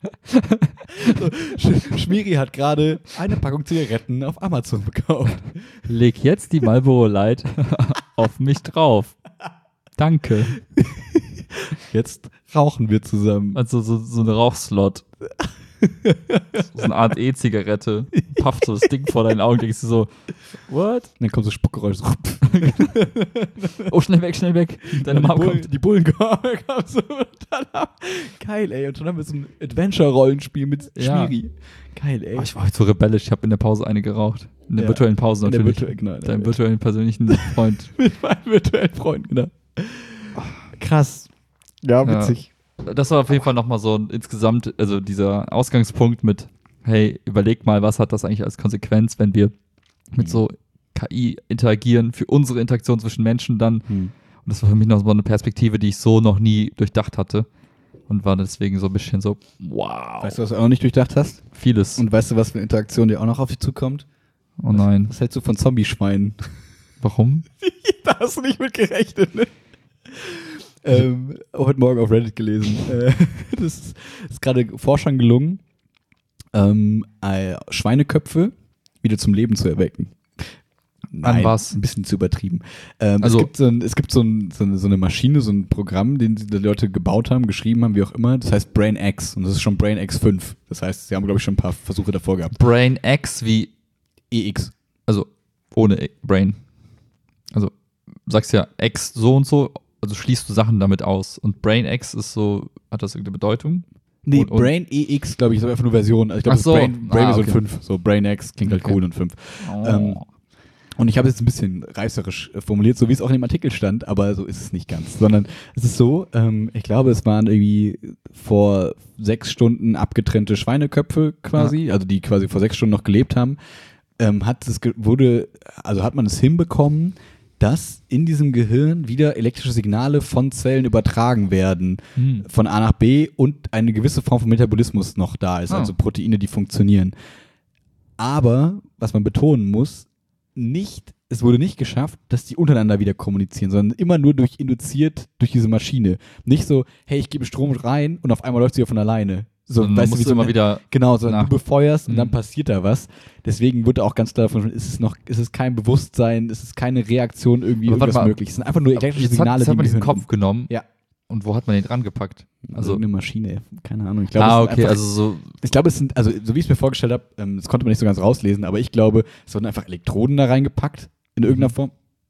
So, Schmiri hat gerade eine Packung Zigaretten auf Amazon gekauft. Leg jetzt die Marlboro Light auf mich drauf. Danke. Jetzt rauchen wir zusammen. Also so eine Rauchslot. So eine Art E-Zigarette. Pafft so das Ding vor deinen Augen, denkst du so, what? Und dann kommt so Spuckgeräusch. Oh, schnell weg. Deine Mama kommt. Die Bullen kommen so. Geil, ey. Und schon haben wir so ein Adventure-Rollenspiel mit Schmiri. Geil, ey. Oh, ich war heute so rebellisch. Ich habe in der Pause eine geraucht. In der virtuellen Pause natürlich. Deinem virtuellen persönlichen Freund. Mit meinem virtuellen Freund, genau. Krass. Ja, witzig. Ja. Das war auf jeden Fall nochmal so insgesamt, also dieser Ausgangspunkt mit, hey, überleg mal, was hat das eigentlich als Konsequenz, wenn wir mit so KI interagieren, für unsere Interaktion zwischen Menschen dann. Und das war für mich noch so eine Perspektive, die ich so noch nie durchdacht hatte. Und war deswegen so ein bisschen so, wow. Weißt du, was du auch noch nicht durchdacht hast? Vieles. Und weißt du, was für eine Interaktion dir auch noch auf dich zukommt? Oh nein. Was hältst du von Zombie-Schweinen? Warum? Da hast du nicht mit gerechnet, ne? Heute Morgen auf Reddit gelesen. Das ist gerade Forschern gelungen, Schweineköpfe wieder zum Leben zu erwecken. Nein, an was? Ein bisschen zu übertrieben. Also, es gibt so eine Maschine, so ein Programm, den die Leute gebaut haben, geschrieben haben, wie auch immer. Das heißt Brain X und das ist schon Brain X 5. Das heißt, sie haben, glaube ich, schon ein paar Versuche davor gehabt. Brain X wie EX. Also ohne Brain. Also sagst ja X so und so, also schließt du Sachen damit aus. Und Brain X ist so, hat das irgendeine Bedeutung? Nee, Brain EX, glaube ich, ist einfach nur Version. Also ich glaube, so. Brain Version 5. So Brain X klingt halt cool und 5. Und ich habe jetzt ein bisschen reißerisch formuliert, so wie es auch in dem Artikel stand, aber so ist es nicht ganz. Sondern es ist so, ich glaube, es waren irgendwie vor 6 Stunden abgetrennte Schweineköpfe quasi, also die quasi vor 6 Stunden noch gelebt haben. Hat man es hinbekommen, dass in diesem Gehirn wieder elektrische Signale von Zellen übertragen werden, von A nach B und eine gewisse Form von Metabolismus noch da ist, also Proteine, die funktionieren. Aber, was man betonen muss, es wurde nicht geschafft, dass die untereinander wieder kommunizieren, sondern immer nur induziert durch diese Maschine. Nicht so, hey, ich gebe Strom rein und auf einmal läuft sie ja von alleine. So, und weißt musst du, wie so immer wieder genau, so du befeuerst und dann Mhm. passiert da was. Deswegen wurde auch ganz klar davon, ist es kein Bewusstsein, ist es keine Reaktion irgendwie Aber warte irgendwas mal, möglich. Es sind einfach nur elektrische Jetzt Signale, hat man diesen Gehirn Kopf genommen. Ja. Und wo hat man den dran gepackt? Also eine Maschine, keine Ahnung. Ich es okay, sind einfach, also so. ich glaube, es sind, also so wie ich es mir vorgestellt habe, das konnte man nicht so ganz rauslesen, aber ich glaube, es wurden einfach Elektroden da reingepackt, in irgendeiner Form.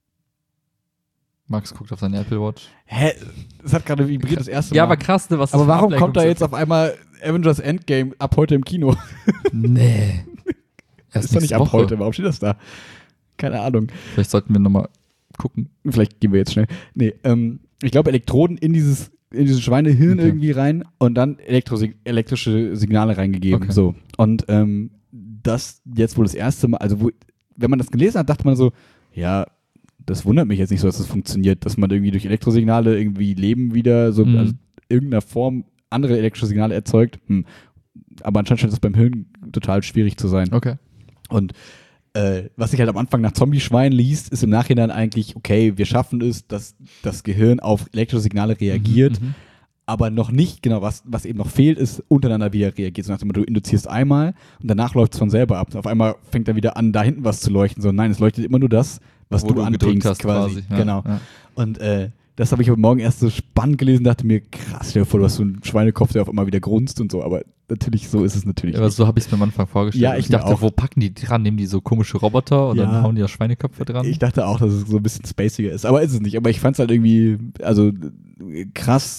Max guckt auf seine Apple Watch. Hä? Das hat gerade vibriert das erste Mal. Ja, aber krass, ne, was Aber das für warum Ablenkung kommt da sind. jetzt auf einmal Avengers Endgame ab heute im Kino? Nee. Erst Ist doch nicht nächste ab Woche. heute, warum steht das da? Keine Ahnung. Vielleicht sollten wir nochmal gucken. Vielleicht gehen wir jetzt schnell. Nee, ich glaube Elektroden in dieses Schweinehirn Okay. irgendwie rein und dann elektrische Signale reingegeben. Okay. So. Und das jetzt wohl das erste Mal, also wenn man das gelesen hat, dachte man so, ja, das wundert mich jetzt nicht so, dass das funktioniert, dass man irgendwie durch Elektrosignale irgendwie Leben wieder so also irgendeiner Form andere elektrische Signale erzeugt. Aber anscheinend scheint das beim Hirn total schwierig zu sein. Okay. Und was sich halt am Anfang nach Zombie-Schwein liest, ist im Nachhinein eigentlich, okay, wir schaffen es, dass das Gehirn auf elektrische Signale reagiert, aber noch nicht, genau, was eben noch fehlt, ist untereinander wieder reagiert. So nach dem Motto, du induzierst einmal und danach läuft es von selber ab. Auf einmal fängt er wieder an, da hinten was zu leuchten. So, nein, es leuchtet immer nur das, was Wo du gedrückt anbringst hast quasi. Ja, Genau. Ja. Und das habe ich heute Morgen erst so spannend gelesen, dachte mir, krass, stell dir vor, du hast so einen Schweinekopf, der auf einmal wieder grunzt und so, aber natürlich, so ist es natürlich Aber nicht. so habe ich es mir am Anfang vorgestellt. Ja, ich dachte, auch. wo packen die dran? Nehmen die so komische Roboter und Ja. dann hauen die da Schweineköpfe dran? Ich dachte auch, dass es so ein bisschen spaciger ist, aber ist es nicht. Aber ich fand es halt irgendwie, also krass,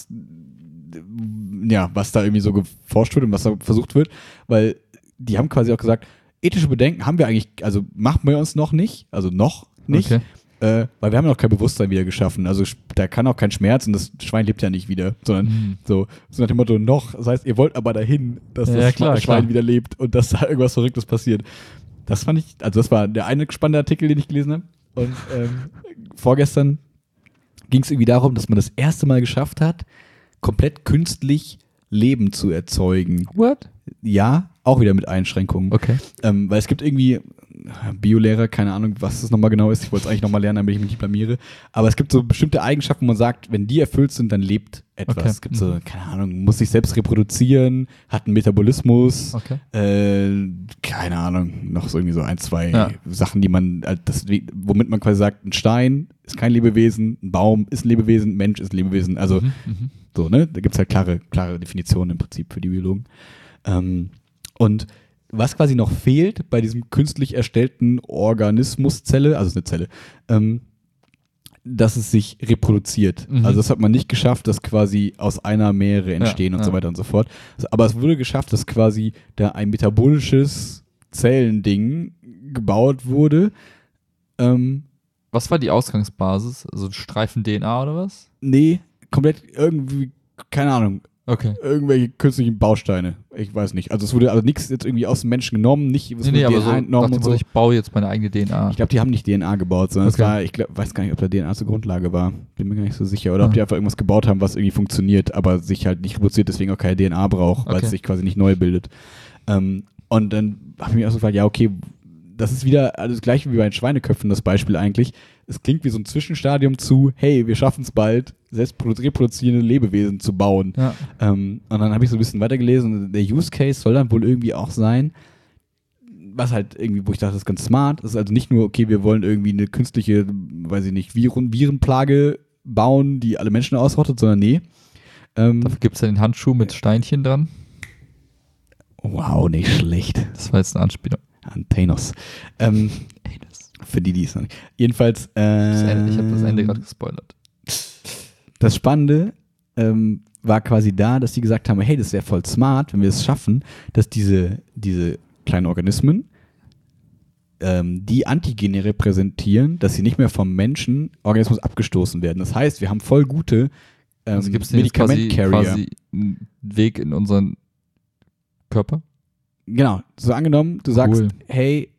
ja, was da irgendwie so geforscht wird und was da versucht wird, weil die haben quasi auch gesagt, ethische Bedenken haben wir eigentlich, also machen wir uns noch nicht, also noch nicht, Okay. weil wir haben noch kein Bewusstsein wieder geschaffen. Also da kann auch kein Schmerz und das Schwein lebt ja nicht wieder, sondern so nach dem Motto noch. Das heißt, ihr wollt aber dahin, dass Ja, das klar, Schwein klar. wieder lebt und dass da irgendwas Verrücktes passiert. Das fand ich, also das war der eine spannende Artikel, den ich gelesen habe. Und vorgestern ging es irgendwie darum, dass man das erste Mal geschafft hat, komplett künstlich Leben zu erzeugen. What? Ja, auch wieder mit Einschränkungen. Okay. Weil es gibt irgendwie Biolehrer, keine Ahnung, was das nochmal genau ist. Ich wollte es eigentlich nochmal lernen, damit ich mich nicht blamiere. Aber es gibt so bestimmte Eigenschaften, wo man sagt, wenn die erfüllt sind, dann lebt etwas. Okay. Es gibt so, keine Ahnung, muss sich selbst reproduzieren, hat einen Metabolismus, Okay. keine Ahnung, noch so irgendwie so ein, zwei Ja. Sachen, die man, womit man quasi sagt, ein Stein ist kein Lebewesen, ein Baum ist ein Lebewesen, ein Mensch ist ein Lebewesen. Also so, ne? Da gibt es halt klare Definitionen im Prinzip für die Biologen. Und was quasi noch fehlt bei diesem künstlich erstellten Organismuszelle, also es ist eine Zelle, dass es sich reproduziert. Also das hat man nicht geschafft, dass quasi aus einer mehrere entstehen und so weiter und so fort. Aber es wurde geschafft, dass quasi da ein metabolisches Zellending gebaut wurde. Was war die Ausgangsbasis? Also ein Streifen DNA oder was? Nee, komplett irgendwie, keine Ahnung, Okay. irgendwelche künstlichen Bausteine. Ich weiß nicht. Also es wurde also nichts jetzt irgendwie aus dem Menschen genommen, nicht es wurde aber so, entnommen und so. ich baue jetzt meine eigene DNA. Ich glaube, die haben nicht DNA gebaut, sondern es Okay. war, weiß gar nicht, ob da DNA zur Grundlage war. Bin mir gar nicht so sicher. Oder ob die einfach irgendwas gebaut haben, was irgendwie funktionioniert, aber sich halt nicht reproduziert, deswegen auch keine DNA braucht, weil Okay. es sich quasi nicht neu bildet. Und dann habe ich mich auch so gefragt, ja, okay, das ist wieder das gleiche wie bei den Schweineköpfen, das Beispiel eigentlich. Es klingt wie so ein Zwischenstadium zu, hey, wir schaffen es bald, selbst reproduzierende Lebewesen zu bauen. Ja. Und dann habe ich so ein bisschen weitergelesen und der Use Case soll dann wohl irgendwie auch sein, was halt irgendwie, wo ich dachte, das ist ganz smart. Das ist also nicht nur, okay, wir wollen irgendwie eine künstliche, weiß ich nicht, Virenplage bauen, die alle Menschen ausrottet, sondern nee. Dafür gibt es ja den Handschuh mit Steinchen dran. Wow, nicht schlecht. Das war jetzt eine Anspielung. An Thanos. Für die es noch nicht. Jedenfalls. Ich habe das Ende gerade gespoilert. Das Spannende war quasi da, dass die gesagt haben, hey, das wäre voll smart, wenn wir es schaffen, dass diese kleinen Organismen die Antigene repräsentieren, dass sie nicht mehr vom Menschenorganismus abgestoßen werden. Das heißt, wir haben voll gute Also gibt es jetzt quasi Medikament-Carrier. einen Weg in unseren Körper? Genau, so angenommen, du sagst, hey,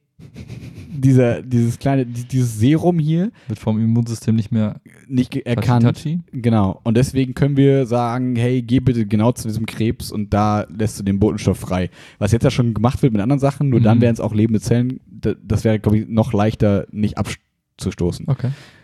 dieses Serum hier Wird vom Immunsystem nicht mehr nicht erkannt. touchy? Genau. Und deswegen können wir sagen, hey, geh bitte genau zu diesem Krebs und da lässt du den Botenstoff frei. Was jetzt ja schon gemacht wird mit anderen Sachen, nur dann wären es auch lebende Zellen. Das wäre, glaube ich, noch leichter nicht abzustoßen. Okay.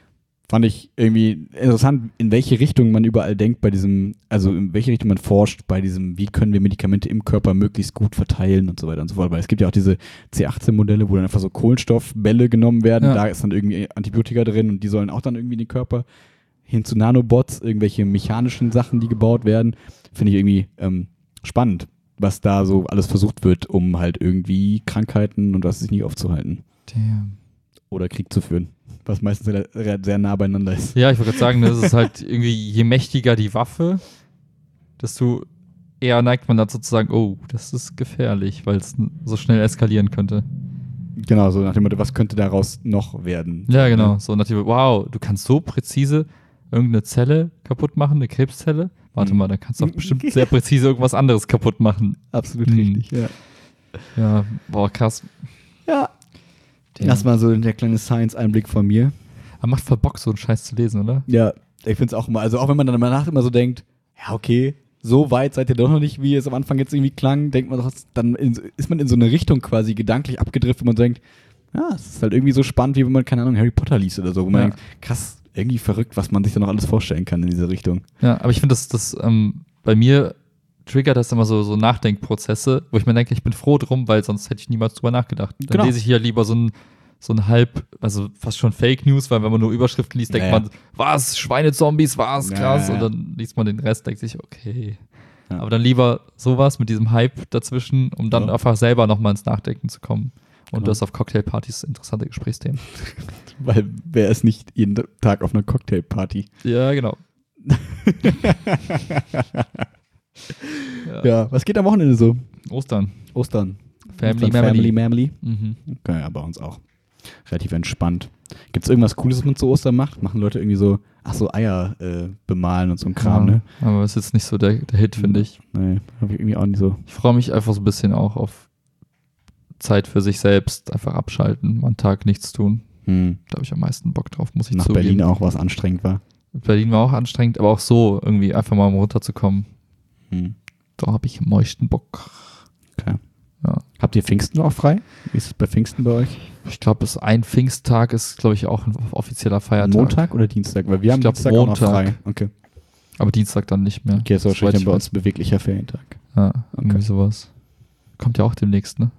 Fand ich irgendwie interessant, in welche Richtung man überall denkt bei diesem, also in welche Richtung man forscht bei diesem, wie können wir Medikamente im Körper möglichst gut verteilen und so weiter und so fort. Weil es gibt ja auch diese C18-Modelle, wo dann einfach so Kohlenstoffbälle genommen werden, da ist dann irgendwie Antibiotika drin und die sollen auch dann irgendwie in den Körper, hin zu Nanobots, irgendwelche mechanischen Sachen, die gebaut werden. Finde ich irgendwie spannend, was da so alles versucht wird, um halt irgendwie Krankheiten und was sich nicht aufzuhalten. Damn. Oder Krieg zu führen. Was meistens sehr nah beieinander ist. Ja, ich wollte gerade sagen, das ist halt irgendwie, je mächtiger die Waffe, desto eher neigt man dazu zu sagen, oh, das ist gefährlich, weil es so schnell eskalieren könnte. Genau, so nach dem Motto, was könnte daraus noch werden? Ja, genau. So nach dem Motto, wow, du kannst so präzise irgendeine Zelle kaputt machen, eine Krebszelle. Warte mal, dann kannst du auch bestimmt sehr präzise irgendwas anderes kaputt machen. Absolut richtig, ja. Ja, boah, krass. Ja. Das war so der kleine Science-Einblick von mir. Aber macht voll Bock, so einen Scheiß zu lesen, oder? Ja, ich finde es auch immer, also auch wenn man dann danach immer so denkt, ja, okay, so weit seid ihr doch noch nicht, wie es am Anfang jetzt irgendwie klang, denkt man doch, dann ist man in so eine Richtung quasi gedanklich abgedriftet, wo man denkt, ja, es ist halt irgendwie so spannend, wie wenn man, keine Ahnung, Harry Potter liest oder so, wo man denkt, krass, irgendwie verrückt, was man sich da noch alles vorstellen kann in diese Richtung. Ja, aber ich finde, das bei mir triggert das immer so Nachdenkprozesse, wo ich mir denke, ich bin froh drum, weil sonst hätte ich niemals drüber nachgedacht. Dann lese ich hier lieber so ein halb, also fast schon Fake News, weil wenn man nur Überschriften liest, denkt man, was, Schweinezombies, was, krass. Und dann liest man den Rest, denkt sich, okay. Ja. Aber dann lieber sowas mit diesem Hype dazwischen, um dann einfach selber nochmal ins Nachdenken zu kommen. Und das auf Cocktailpartys interessante Gesprächsthemen. Weil wer ist nicht jeden Tag auf einer Cocktailparty? Ja, genau. Ja, was geht am Wochenende so? Ostern. Family. Mhm. Okay, ja, bei uns auch. Relativ entspannt. Gibt es irgendwas Cooles, was man zu Ostern macht? Machen Leute irgendwie so, Eier bemalen und so ein Kram, ne? Aber ist jetzt nicht so der Hit, finde ich. Nee, habe ich irgendwie auch nicht so. Ich freue mich einfach so ein bisschen auch auf Zeit für sich selbst, einfach abschalten, am Tag nichts tun. Da habe ich am meisten Bock drauf, muss ich zugeben. Nach Berlin auch, was anstrengend war. Berlin war auch anstrengend, aber auch so irgendwie einfach mal runterzukommen. Da habe ich am meisten Bock. Okay. Ja. Habt ihr Pfingsten auch frei? Wie ist es bei Pfingsten bei euch? Ich glaube, ein Pfingsttag ist, glaube ich, auch ein offizieller Feiertag. Montag oder Dienstag? Weil wir haben Dienstag Montag. Auch noch frei. Okay. Aber Dienstag dann nicht mehr. Okay, das ist wahrscheinlich bei uns ein beweglicher Ferientag. Ja, irgendwie sowas. Kommt ja auch demnächst, ne?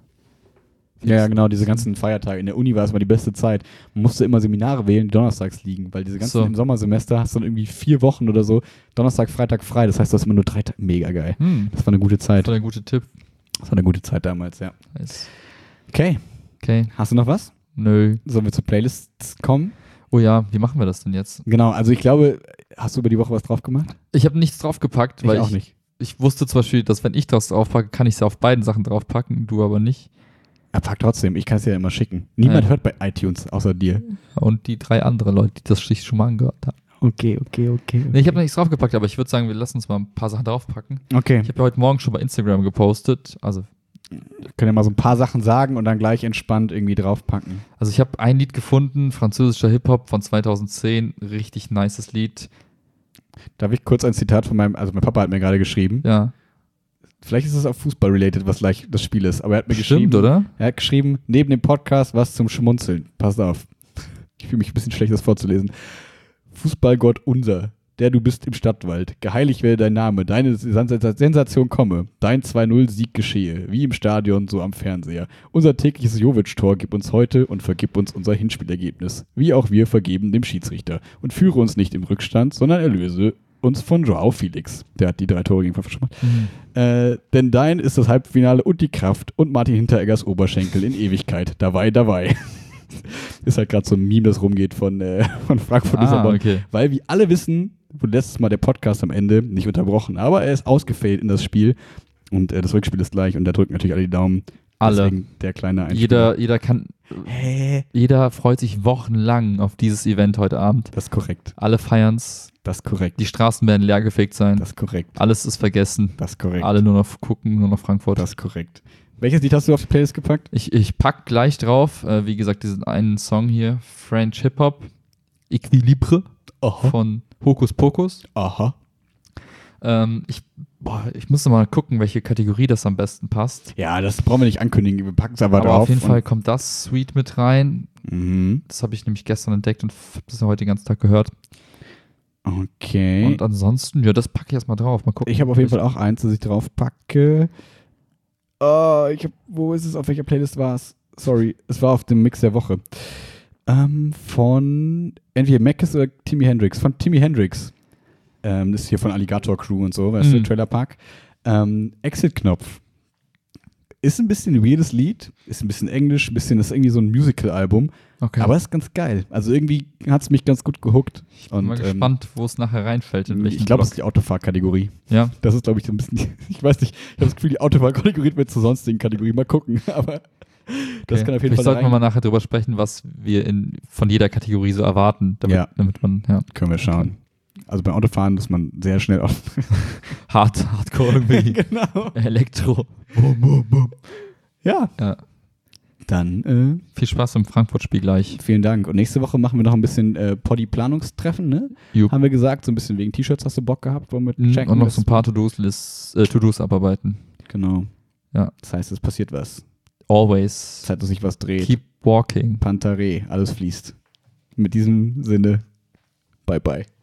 Ja, genau, diese ganzen Feiertage. In der Uni war es mal die beste Zeit. Man musste immer Seminare wählen, die donnerstags liegen, weil diese ganzen im Sommersemester hast du dann irgendwie 4 Wochen oder so, Donnerstag, Freitag frei. Das heißt, du hast immer nur 3 Tage. Mega geil. Das war eine gute Zeit. Das war ein guter Tipp. Das war eine gute Zeit damals, ja. Nice. Okay. Hast du noch was? Nö. Sollen wir zur Playlist kommen? Oh ja, wie machen wir das denn jetzt? Genau, also ich glaube, hast du über die Woche was drauf gemacht? Ich habe nichts draufgepackt, weil auch nicht. Ich wusste zum Beispiel, dass wenn ich das draufpacke, kann ich es ja auf beiden Sachen draufpacken, du aber nicht. Ja, pack trotzdem, ich kann es ja immer schicken. Niemand hört bei iTunes, außer dir. Und die 3 anderen Leute, die das sich schon mal angehört haben. Okay. Nee, ich habe noch nichts draufgepackt, aber ich würde sagen, wir lassen uns mal ein paar Sachen draufpacken. Okay. Ich habe ja heute Morgen schon bei Instagram gepostet, also können ja mal so ein paar Sachen sagen und dann gleich entspannt irgendwie draufpacken. Also ich habe ein Lied gefunden, französischer Hip-Hop von 2010, richtig nices Lied. Darf ich kurz ein Zitat von mein Papa hat mir gerade geschrieben. Ja. Vielleicht ist es auch Fußball-related, was gleich das Spiel ist, aber er hat mir Stimmt, oder? Er hat geschrieben, neben dem Podcast was zum Schmunzeln. Passt auf. Ich fühle mich ein bisschen schlecht, das vorzulesen. Fußballgott unser, der du bist im Stadtwald, geheiligt werde dein Name, deine Sensation komme, dein 2-0-Sieg geschehe, wie im Stadion, so am Fernseher. Unser tägliches Jovic-Tor gib uns heute und vergib uns unser Hinspielergebnis, wie auch wir vergeben dem Schiedsrichter. Und führe uns nicht im Rückstand, sondern erlöse uns von Joao Felix. Der hat die 3 Tore gegen Frankfurt schon gemacht. Denn dein ist das Halbfinale und die Kraft und Martin Hintereggers Oberschenkel in Ewigkeit. Dabei. Ist halt gerade so ein Meme, das rumgeht von Frankfurt Lissabon. Okay. Weil wir alle wissen, wurde letztes Mal der Podcast am Ende nicht unterbrochen, aber er ist ausgefällt in das Spiel und das Rückspiel ist gleich und da drücken natürlich alle die Daumen. Alle. Deswegen der kleine Einspieler. Jeder freut sich wochenlang auf dieses Event heute Abend. Das ist korrekt. Alle feiern's. Das ist korrekt. Die Straßen werden leergefegt sein. Das ist korrekt. Alles ist vergessen. Das ist korrekt. Alle nur noch gucken, nur noch Frankfurt. Das ist korrekt. Welches Lied hast du auf die Playlist gepackt? Ich pack gleich drauf, wie gesagt, diesen einen Song hier, French Hip-Hop, Equilibre von Hokus Pokus. Aha. Ich muss noch mal gucken, welche Kategorie das am besten passt. Ja, das brauchen wir nicht ankündigen, wir packen es einfach Aber drauf. auf jeden Fall kommt das Sweet mit rein. Das habe ich nämlich gestern entdeckt und habe das heute den ganzen Tag gehört. Okay. Und ansonsten, ja, das packe ich erstmal drauf. Mal gucken. Ich habe auf jeden Fall auch eins, das ich drauf packe. Wo ist es? Auf welcher Playlist war es? Sorry, es war auf dem Mix der Woche. Von entweder Mackes oder Jimi Hendrix. Von Jimi Hendrix. Das ist hier von Alligator Crew und so, weißt du, Trailerpark. Exit-Knopf. Ist ein bisschen ein weirdes Lied, ist ein bisschen englisch, ist irgendwie so ein Musical-Album. Okay. Aber ist ganz geil. Also irgendwie hat es mich ganz gut gehuckt. Ich bin mal gespannt, wo es nachher reinfällt. Ich glaube, das ist die Autofahr-Kategorie. Ja. Das ist, glaube ich, so ein bisschen, ich weiß nicht, ich habe das Gefühl, die Autofahr-Kategorie wird zur sonstigen Kategorie. Mal gucken, aber das kann auf jeden Fall sollten wir mal nachher drüber sprechen, was wir von jeder Kategorie so erwarten, damit man, Können wir schauen. Also beim Autofahren muss man sehr schnell auf Hardcore irgendwie. Genau. Elektro. Ja. Dann viel Spaß im Frankfurt-Spiel gleich. Vielen Dank. Und nächste Woche machen wir noch ein bisschen Poddy-Planungstreffen, ne? Jupp. Haben wir gesagt, so ein bisschen wegen T-Shirts hast du Bock gehabt, wollen wir checken. Und noch so ein paar To-Dos abarbeiten. Genau. Ja. Das heißt, es passiert was. Always. Zeit, dass sich was dreht. Keep walking. Pantare, alles fließt. Mit diesem Sinne, bye bye.